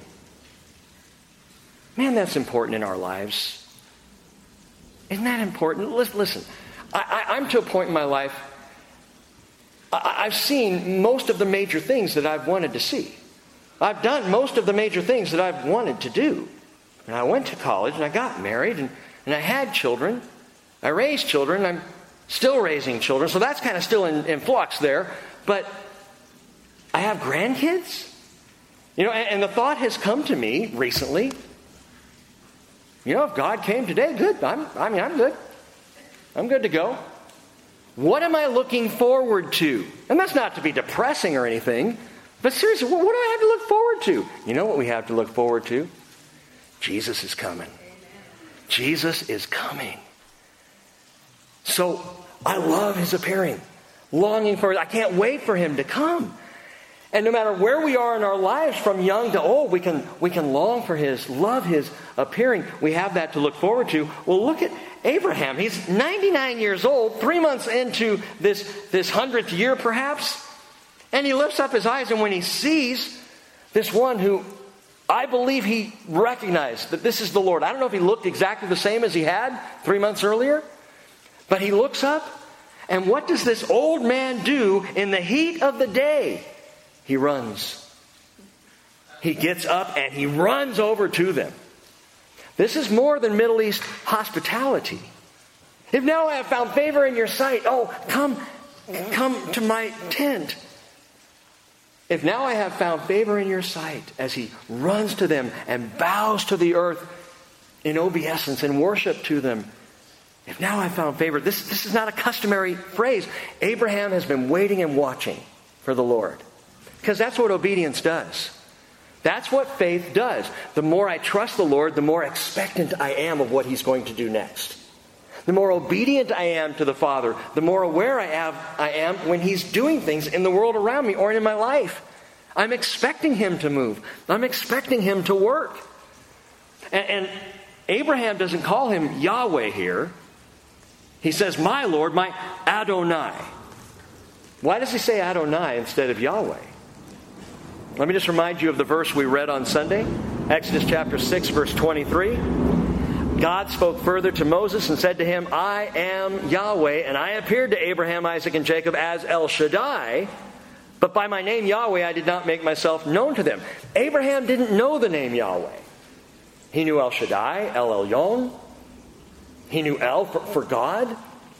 Man, that's important in our lives. Isn't that important? Listen, I, I, I'm to a point in my life, I, I've seen most of the major things that I've wanted to see. I've done most of the major things that I've wanted to do. And I went to college, and I got married, and, and I had children. I raised children. I'm still raising children, so that's kind of still in, in flux there. But I have grandkids. You know, and, and the thought has come to me recently, you know, if God came today, good. I'm, I mean, I'm good. I'm good to go. What am I looking forward to? And that's not to be depressing or anything, but seriously, what do I have to look forward to? You know what we have to look forward to? Jesus is coming. Jesus is coming. So I love his appearing, longing for it. I can't wait for him to come. And no matter where we are in our lives, from young to old, we can we can long for his, love his appearing. We have that to look forward to. Well, look at Abraham. He's ninety-nine years old, three months into this, this hundredth year perhaps. And he lifts up his eyes, and when he sees this one who I believe he recognized that this is the Lord. I don't know if he looked exactly the same as he had three months earlier, but he looks up, and what does this old man do in the heat of the day? He runs. He gets up and he runs over to them. This is more than Middle East hospitality. If now I have found favor in your sight, oh, come, come to my tent. If now I have found favor in your sight, as he runs to them and bows to the earth in obeisance and worship to them. If now I've found favor, this, this is not a customary phrase. Abraham has been waiting and watching for the Lord. Because that's what obedience does. That's what faith does. The more I trust the Lord, the more expectant I am of what he's going to do next. The more obedient I am to the Father, the more aware I, have, I am when he's doing things in the world around me or in my life. I'm expecting him to move. I'm expecting him to work. And, and Abraham doesn't call him Yahweh here. He says, my Lord, my Adonai. Why does he say Adonai instead of Yahweh? Let me just remind you of the verse we read on Sunday. Exodus chapter six, verse twenty-three. God spoke further to Moses and said to him, I am Yahweh, and I appeared to Abraham, Isaac, and Jacob as El Shaddai, but by my name Yahweh I did not make myself known to them. Abraham didn't know the name Yahweh. He knew El Shaddai, El Elyon. He knew El for, for God.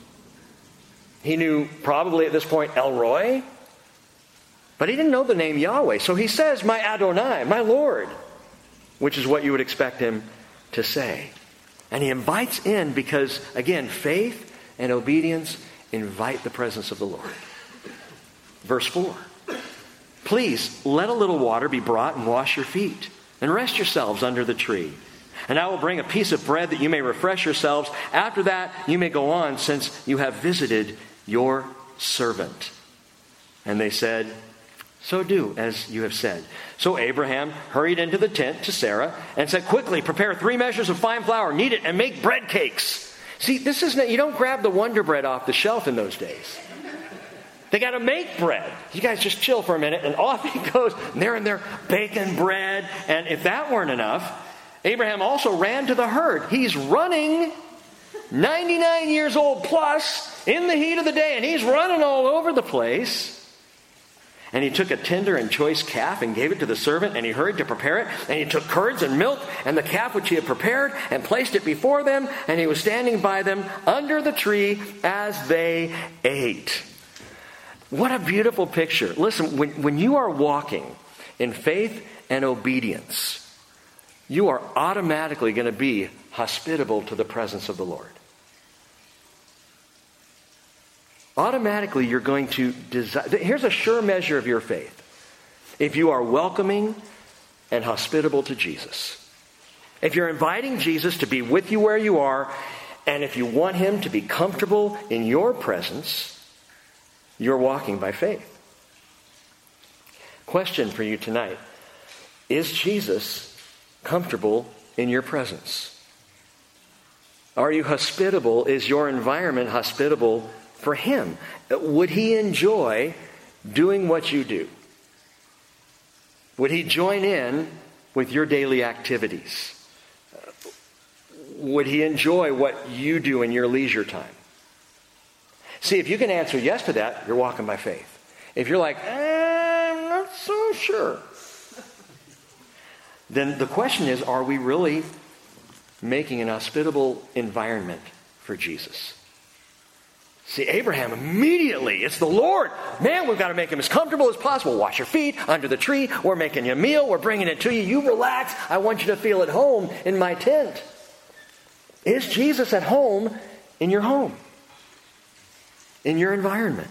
He knew probably at this point El Roi. But he didn't know the name Yahweh. So he says, my Adonai, my Lord, which is what you would expect him to say. And he invites in because, again, faith and obedience invite the presence of the Lord. Verse four. Please let a little water be brought and wash your feet, and rest yourselves under the tree. And I will bring a piece of bread that you may refresh yourselves. After that, you may go on, since you have visited your servant. And they said, so do as you have said. So Abraham hurried into the tent to Sarah and said, quickly, prepare three measures of fine flour, knead it, and make bread cakes. See, this isn't, you don't grab the Wonder Bread off the shelf in those days. They got to make bread. You guys just chill for a minute, and off he goes. And they're in there baking bread. And if that weren't enough, Abraham also ran to the herd. He's running, ninety-nine years old plus, in the heat of the day, and he's running all over the place. And he took a tender and choice calf and gave it to the servant, and he hurried to prepare it. And he took curds and milk and the calf which he had prepared and placed it before them. And he was standing by them under the tree as they ate. What a beautiful picture. Listen, when, when you are walking in faith and obedience, you are automatically going to be hospitable to the presence of the Lord. Automatically, you're going to desire. Here's a sure measure of your faith. If you are welcoming and hospitable to Jesus. If you're inviting Jesus to be with you where you are, and if you want him to be comfortable in your presence, you're walking by faith. Question for you tonight. Is Jesus comfortable in your presence? Are you hospitable? Is your environment hospitable for him? Would he enjoy doing what you do? Would he join in with your daily activities? Would he enjoy what you do in your leisure time? See, if you can answer yes to that, you're walking by faith. If you're like, eh, I'm not so sure, then the question is, are we really making an hospitable environment for Jesus? See, Abraham immediately, it's the Lord. Man, we've got to make him as comfortable as possible. Wash your feet under the tree. We're making you a meal. We're bringing it to you. You relax. I want you to feel at home in my tent. Is Jesus at home in your home? In your environment?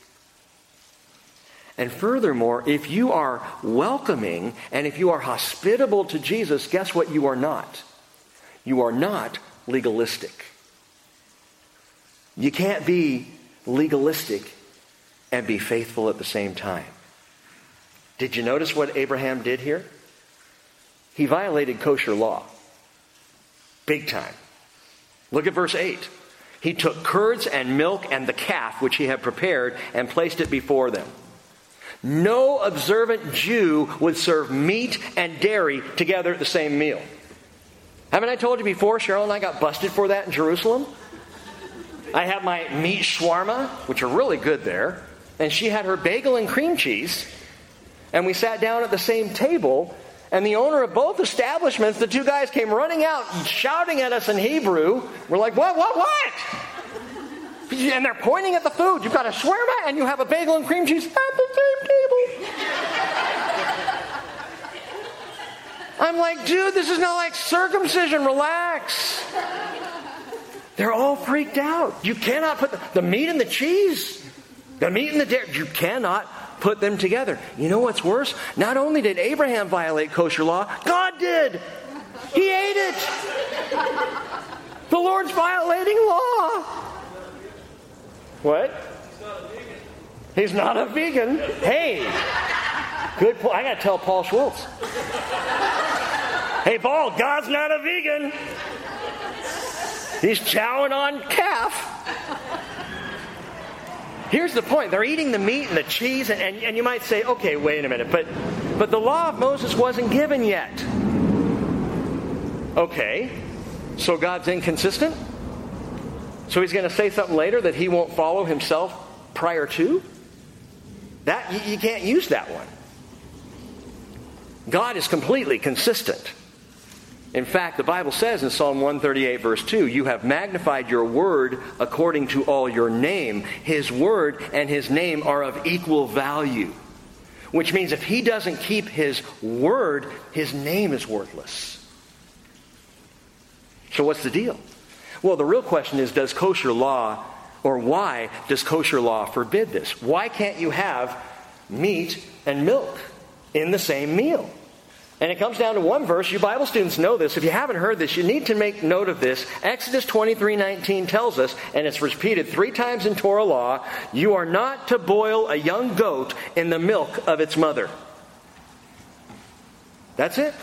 And furthermore, if you are welcoming and if you are hospitable to Jesus, guess what you are not? You are not legalistic. You can't be legalistic and be faithful at the same time. Did you notice what Abraham did here? He violated kosher law. Big time. Look at verse eight. He took curds and milk and the calf which he had prepared and placed it before them. No observant Jew would serve meat and dairy together at the same meal. Haven't I told you before, Cheryl and I got busted for that in Jerusalem? I had my meat shawarma, which are really good there, and she had her bagel and cream cheese, and we sat down at the same table, and the owner of both establishments, the two guys came running out and shouting at us in Hebrew. We're like, what, what, what? And they're pointing at the food. You've got a shawarma and you have a bagel and cream cheese at the same table. I'm like, dude, this is not like circumcision. Relax. They're all freaked out. You cannot put the, the meat and the cheese, the meat and the dairy, you cannot put them together. You know what's worse? Not only did Abraham violate kosher law, God did. He ate it. The Lord's violating law. What? He's not a vegan. Hey, good point. I got to tell Paul Schultz. Hey, Paul, God's not a vegan. He's chowing on calf. Here's the point. They're eating the meat and the cheese, and, and, and you might say, okay, wait a minute, but, but the law of Moses wasn't given yet. Okay, so God's inconsistent? So he's going to say something later that he won't follow himself prior to? That you, you can't use that one. God is completely consistent. In fact, the Bible says in Psalm one thirty-eight, verse two, you have magnified your word according to all your name. His word and his name are of equal value. Which means if he doesn't keep his word, his name is worthless. So what's the deal? Well, the real question is, does kosher law, or why does kosher law forbid this? Why can't you have meat and milk in the same meal? And it comes down to one verse. You Bible students know this. If you haven't heard this, you need to make note of this. Exodus twenty-three nineteen tells us, and it's repeated three times in Torah law, you are not to boil a young goat in the milk of its mother. That's it.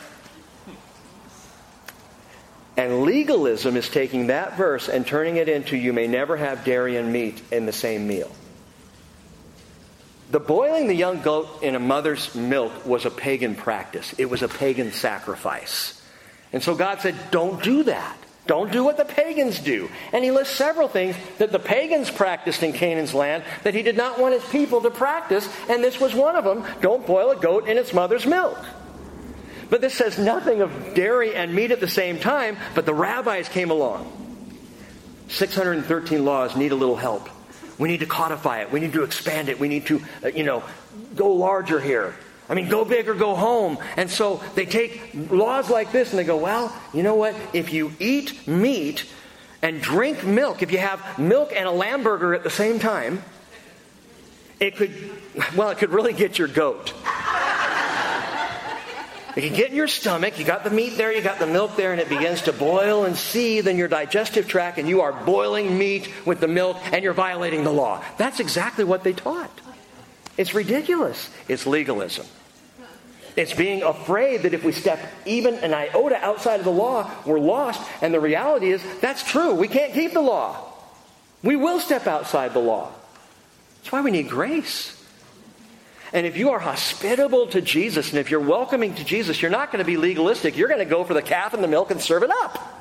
And legalism is taking that verse and turning it into you may never have dairy and meat in the same meal. The boiling the young goat in a mother's milk was a pagan practice. It was a pagan sacrifice. And so God said, don't do that. Don't do what the pagans do. And he lists several things that the pagans practiced in Canaan's land that he did not want his people to practice. And this was one of them. Don't boil a goat in its mother's milk. But this says nothing of dairy and meat at the same time. But the rabbis came along. six hundred thirteen laws need a little help. We need to codify it. We need to expand it. We need to, uh, you know, go larger here. I mean, go big or go home. And so they take laws like this and they go, well, you know what? If you eat meat and drink milk, if you have milk and a lamb burger at the same time, it could, well, it could really get your goat. It can get in your stomach. You got the meat there, you got the milk there, and it begins to boil and seethe in your digestive tract, and you are boiling meat with the milk, and you're violating the law. That's exactly what they taught. It's ridiculous. It's legalism. It's being afraid that if we step even an iota outside of the law, we're lost. And the reality is, that's true. We can't keep the law. We will step outside the law. That's why we need grace. And if you are hospitable to Jesus, and if you're welcoming to Jesus, you're not going to be legalistic. You're going to go for the calf and the milk and serve it up.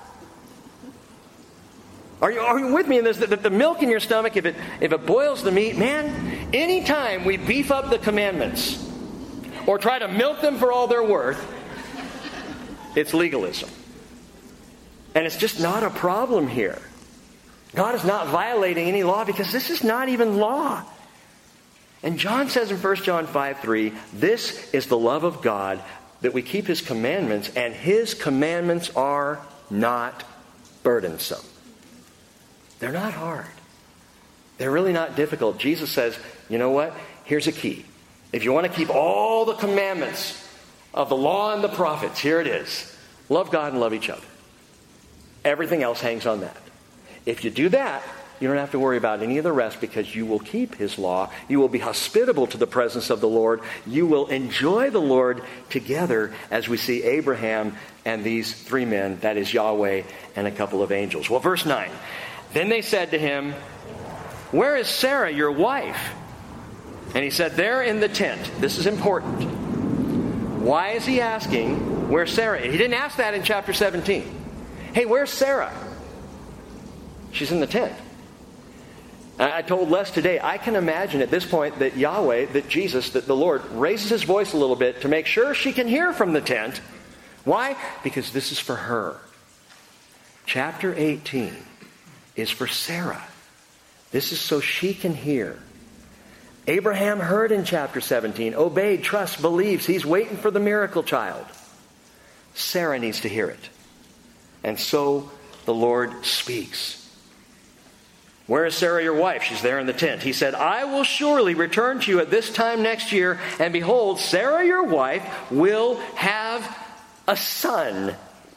Are you, are you with me in this? The, the milk in your stomach, if it, if it boils the meat, man, anytime we beef up the commandments or try to milk them for all they're worth, it's legalism. And it's just not a problem here. God is not violating any law because this is not even law. And John says in First John five three, this is the love of God, that we keep His commandments, and His commandments are not burdensome. They're not hard. They're really not difficult. Jesus says, you know what? Here's a key. If you want to keep all the commandments of the law and the prophets, here it is. Love God and love each other. Everything else hangs on that. If you do that, you don't have to worry about any of the rest because you will keep His law. You will be hospitable to the presence of the Lord. You will enjoy the Lord together as we see Abraham and these three men, that is Yahweh and a couple of angels. Well, verse nine. Then they said to him, where is Sarah, your wife? And he said, there in the tent. This is important. Why is he asking where's Sarah? He didn't ask that in chapter seventeen. Hey, where's Sarah? She's in the tent. I told Les today, I can imagine at this point that Yahweh, that Jesus, that the Lord raises His voice a little bit to make sure she can hear from the tent. Why? Because this is for her. Chapter eighteen is for Sarah. This is so she can hear. Abraham heard in chapter seventeen, obeyed, trusts, believes. He's waiting for the miracle child. Sarah needs to hear it. And so the Lord speaks. Where is Sarah, your wife? She's there in the tent. He said, I will surely return to you at this time next year, and behold, Sarah, your wife, will have a son.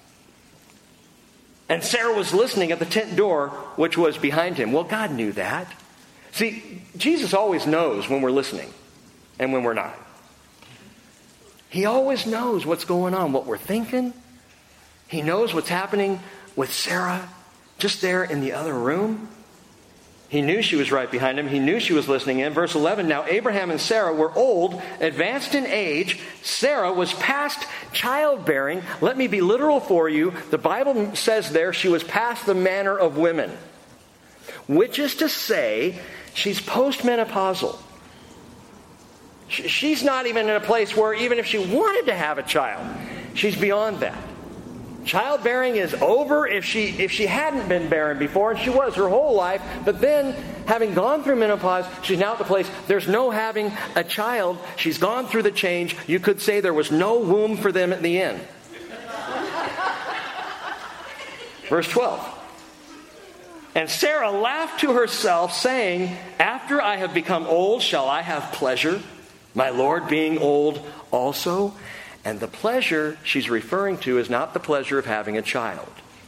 And Sarah was listening at the tent door, which was behind him. Well, God knew that. See, Jesus always knows when we're listening and when we're not. He always knows what's going on, what we're thinking. He knows what's happening with Sarah just there in the other room. He knew she was right behind him. He knew she was listening in. Verse eleven, now Abraham and Sarah were old, advanced in age. Sarah was past childbearing. Let me be literal for you. The Bible says there she was past the manner of women, which is to say she's postmenopausal. She's not even in a place where even if she wanted to have a child, she's beyond that. Childbearing is over if she if she hadn't been barren before, and she was her whole life. But then, having gone through menopause, she's now at the place, there's no having a child. She's gone through the change. You could say there was no womb for them at the end. Verse twelve. And Sarah laughed to herself, saying, after I have become old, shall I have pleasure, my Lord being old also? And the pleasure she's referring to is not the pleasure of having a child.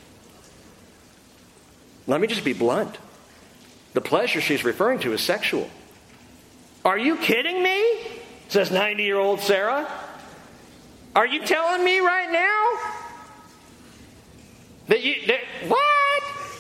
Let me just be blunt. The pleasure she's referring to is sexual. Are you kidding me? Says ninety-year-old Sarah. Are you telling me right now that you... That, what?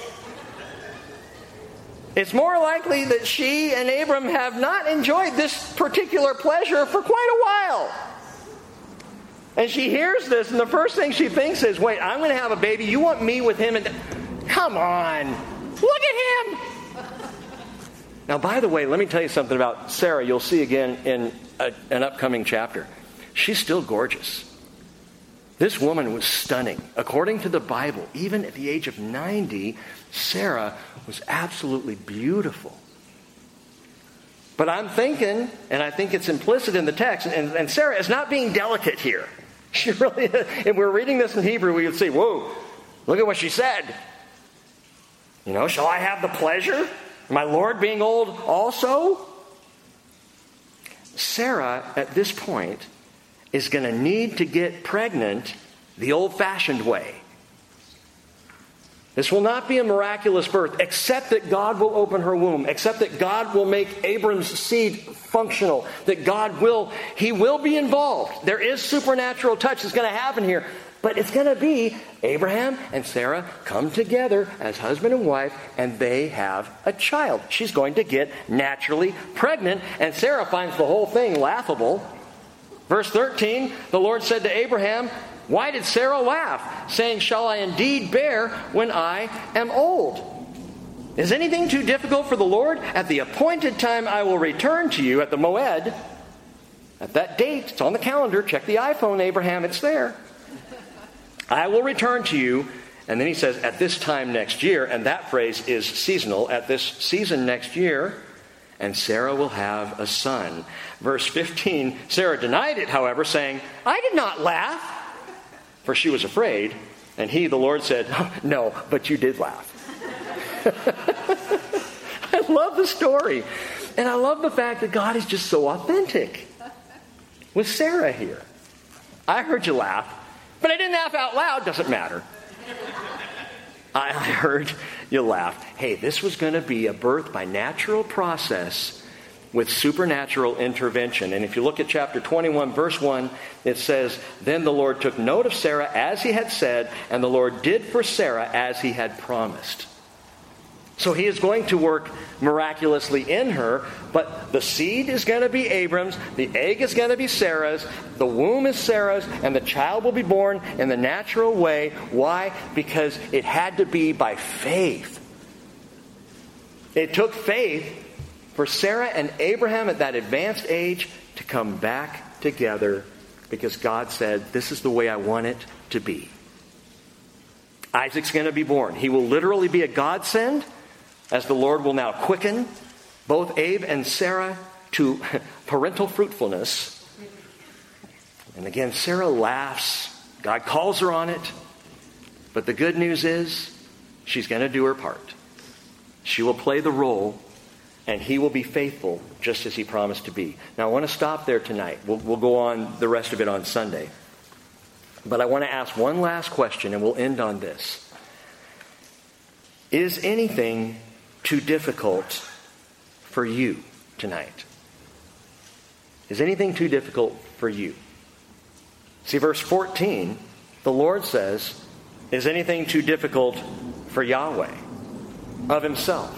It's more likely that she and Abram have not enjoyed this particular pleasure for quite a while. And she hears this, and the first thing she thinks is, wait, I'm going to have a baby. You want me with him? And come on. Look at him. Now, by the way, let me tell you something about Sarah. You'll see again in a, an upcoming chapter. She's still gorgeous. This woman was stunning. According to the Bible, even at the age of ninety, Sarah was absolutely beautiful. But I'm thinking, and I think it's implicit in the text, and, and Sarah is not being delicate here. She really, if we're reading this in Hebrew, we would say, whoa, look at what she said. You know, shall I have the pleasure? My Lord being old also? Sarah, at this point, is going to need to get pregnant the old-fashioned way. This will not be a miraculous birth, except that God will open her womb, except that God will make Abram's seed functional, that God will, He will be involved. There is supernatural touch that's going to happen here. But it's going to be Abraham and Sarah come together as husband and wife, and they have a child. She's going to get naturally pregnant, and Sarah finds the whole thing laughable. Verse thirteen, the Lord said to Abraham, "Why did Sarah laugh, saying, 'Shall I indeed bear when I am old?' Is anything too difficult for the Lord? At the appointed time I will return to you," at the Moed. At that date, it's on the calendar. Check the iPhone, Abraham, it's there. "I will return to you." And then he says, "at this time next year." And that phrase is seasonal. "At this season next year, and Sarah will have a son." Verse fifteen, Sarah denied it, however, saying, "I did not laugh," for she was afraid. And he, the Lord, said, "No, but you did laugh." I love the story. And I love the fact that God is just so authentic with Sarah here. I heard you laugh, but I didn't laugh out loud. Doesn't matter. I heard you laugh. Hey, this was going to be a birth by natural process with supernatural intervention. And if you look at chapter twenty-one, verse one, it says, "Then the Lord took note of Sarah as he had said, and the Lord did for Sarah as he had promised." So he is going to work miraculously in her, but the seed is going to be Abram's, the egg is going to be Sarah's, the womb is Sarah's, and the child will be born in the natural way. Why? Because it had to be by faith. It took faith for Sarah and Abraham at that advanced age to come back together, because God said, "This is the way I want it to be." Isaac's going to be born. He will literally be a godsend, as the Lord will now quicken both Abe and Sarah to parental fruitfulness. And again, Sarah laughs. God calls her on it. But the good news is, she's going to do her part. She will play the role, and he will be faithful just as he promised to be. Now, I want to stop there tonight. We'll, we'll go on the rest of it on Sunday. But I want to ask one last question, and we'll end on this. Is anything too difficult for you tonight? Is anything too difficult for you? See, verse fourteen, the Lord says, "Is anything too difficult for Yahweh of himself?"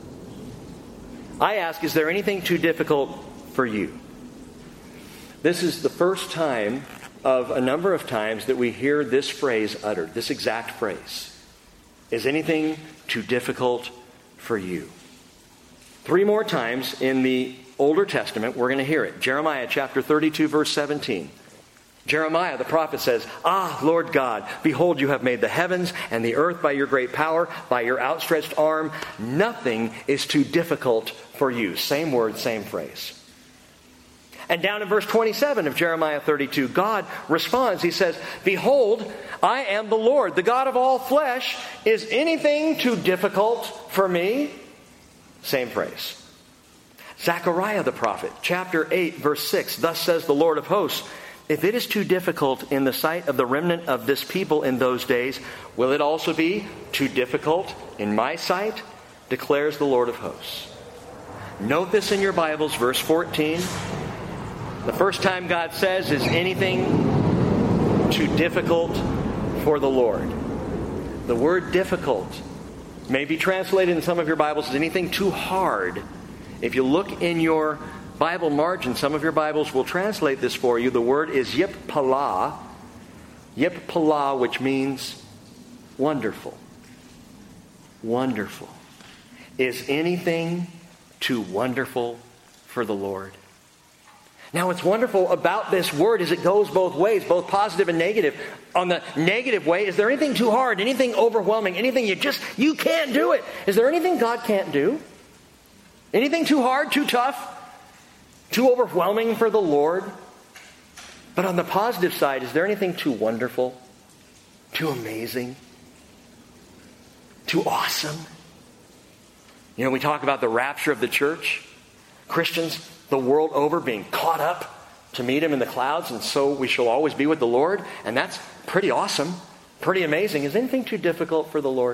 I ask, is there anything too difficult for you? This is the first time of a number of times that we hear this phrase uttered, this exact phrase. Is anything too difficult for you? Three more times in the Older Testament, we're going to hear it. Jeremiah chapter thirty-two, verse seventeen. Jeremiah, the prophet, says, "Ah, Lord God, behold, you have made the heavens and the earth by your great power, by your outstretched arm. Nothing is too difficult for you." Same word, same phrase. And down in verse twenty-seven of Jeremiah thirty-two, God responds. He says, "Behold, I am the Lord, the God of all flesh. Is anything too difficult for me?" Same phrase. Zechariah the prophet, chapter eight, verse six, "Thus says the Lord of hosts, if it is too difficult in the sight of the remnant of this people in those days, will it also be too difficult in my sight? Declares the Lord of hosts." Note this in your Bibles, verse fourteen. The first time God says, "Is anything too difficult for the Lord?" The word difficult may be translated in some of your Bibles as anything too hard. If you look in your Bible margin, some of your Bibles will translate this for you. The word is yippalah. Yippalah, which means wonderful. Wonderful. Is anything too wonderful for the Lord? Now, what's wonderful about this word is it goes both ways, both positive and negative. On the negative way, is there anything too hard, anything overwhelming, anything you just, you can't do it? Is there anything God can't do? Anything too hard, too tough, too overwhelming for the Lord? But on the positive side, is there anything too wonderful, too amazing, too awesome? You know, we talk about the rapture of the church. Christians the world over being caught up to meet him in the clouds, and so we shall always be with the Lord. And that's pretty awesome, pretty amazing. Is anything too difficult for the Lord?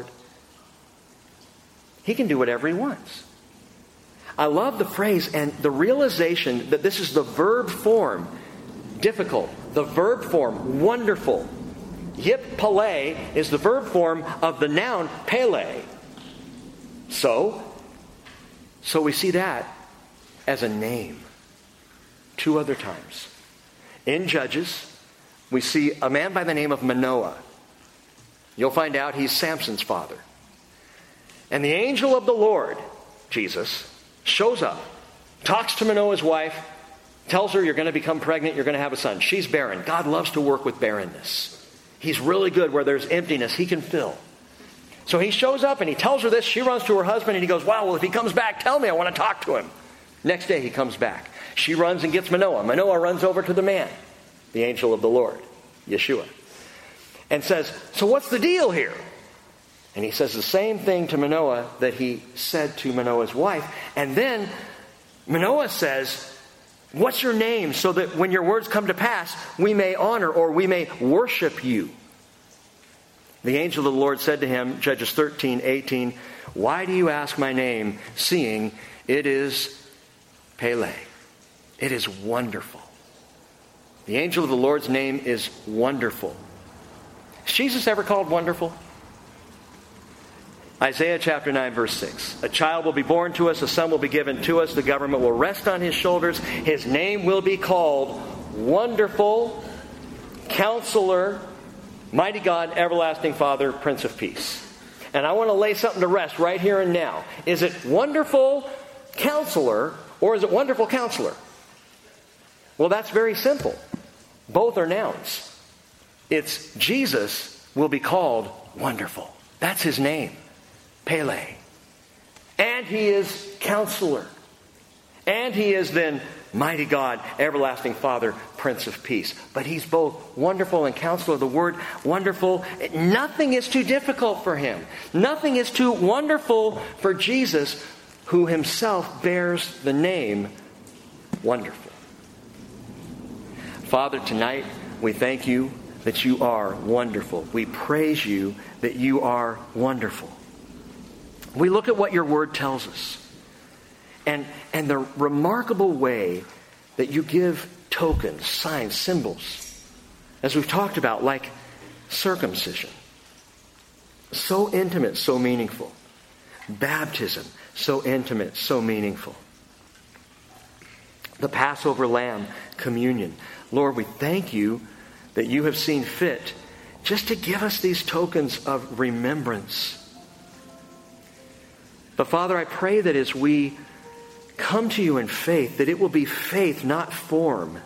He can do whatever he wants. I love the phrase and the realization that this is the verb form, difficult, the verb form, wonderful. Yip Pele is the verb form of the noun Pele. So, so we see that as a name. Two other times. In Judges, we see a man by the name of Manoah. You'll find out he's Samson's father. And the angel of the Lord, Jesus, shows up, talks to Manoah's wife, tells her, you're going to become pregnant, you're going to have a son. She's barren. God loves to work with barrenness. He's really good where there's emptiness. He can fill. So he shows up and he tells her this. She runs to her husband and he goes, wow, well, if he comes back, tell me. I want to talk to him. Next day he comes back. She runs and gets Manoah. Manoah runs over to the man, the angel of the Lord, Yeshua, and says, so what's the deal here? And he says the same thing to Manoah that he said to Manoah's wife. And then Manoah says, what's your name, so that when your words come to pass, we may honor or we may worship you? The angel of the Lord said to him, Judges thirteen eighteen, why do you ask my name, seeing it is Pele? It is wonderful. The angel of the Lord's name is wonderful. Is Jesus ever called wonderful? Isaiah chapter nine, verse six. A child will be born to us, a son will be given to us, the government will rest on his shoulders. His name will be called Wonderful, Counselor, Mighty God, Everlasting Father, Prince of Peace. And I want to lay something to rest right here and now. Is it Wonderful Counselor or is it Wonderful Counselor? Well, that's very simple. Both are nouns. It's Jesus will be called Wonderful. That's his name. Pele. And he is Counselor. And he is then Mighty God, Everlasting Father, Prince of Peace. But he's both Wonderful and Counselor. The word wonderful, nothing is too difficult for him. Nothing is too wonderful for Jesus, who himself bears the name Wonderful. Father, tonight we thank you that you are wonderful. We praise you that you are wonderful. We look at what your word tells us. And, and the remarkable way that you give tokens, signs, symbols, as we've talked about, like circumcision. So intimate, so meaningful. Baptism, so intimate, so meaningful. The Passover lamb, communion. Lord, we thank you that you have seen fit just to give us these tokens of remembrance. But Father, I pray that as we come to you in faith, that it will be faith, not form,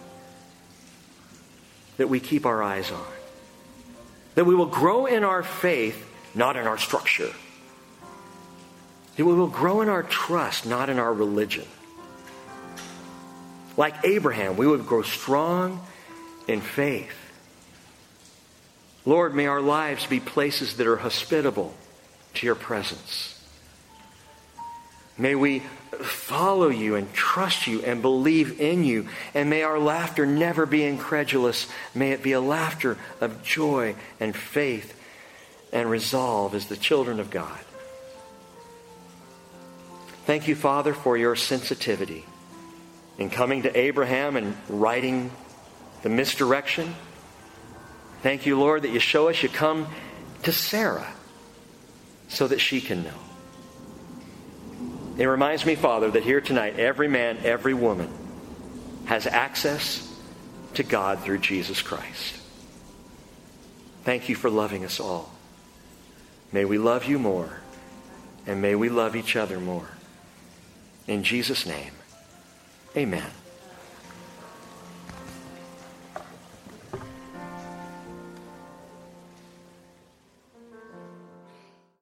that we keep our eyes on. That we will grow in our faith, not in our structure. That we will grow in our trust, not in our religion. Like Abraham, we would grow strong in faith. Lord, may our lives be places that are hospitable to your presence. May we follow you and trust you and believe in you. And may our laughter never be incredulous. May it be a laughter of joy and faith and resolve as the children of God. Thank you, Father, for your sensitivity in coming to Abraham and righting the misdirection. Thank you, Lord, that you show us you come to Sarah so that she can know. It reminds me, Father, that here tonight, every man, every woman has access to God through Jesus Christ. Thank you for loving us all. May we love you more, and may we love each other more. In Jesus' name, amen.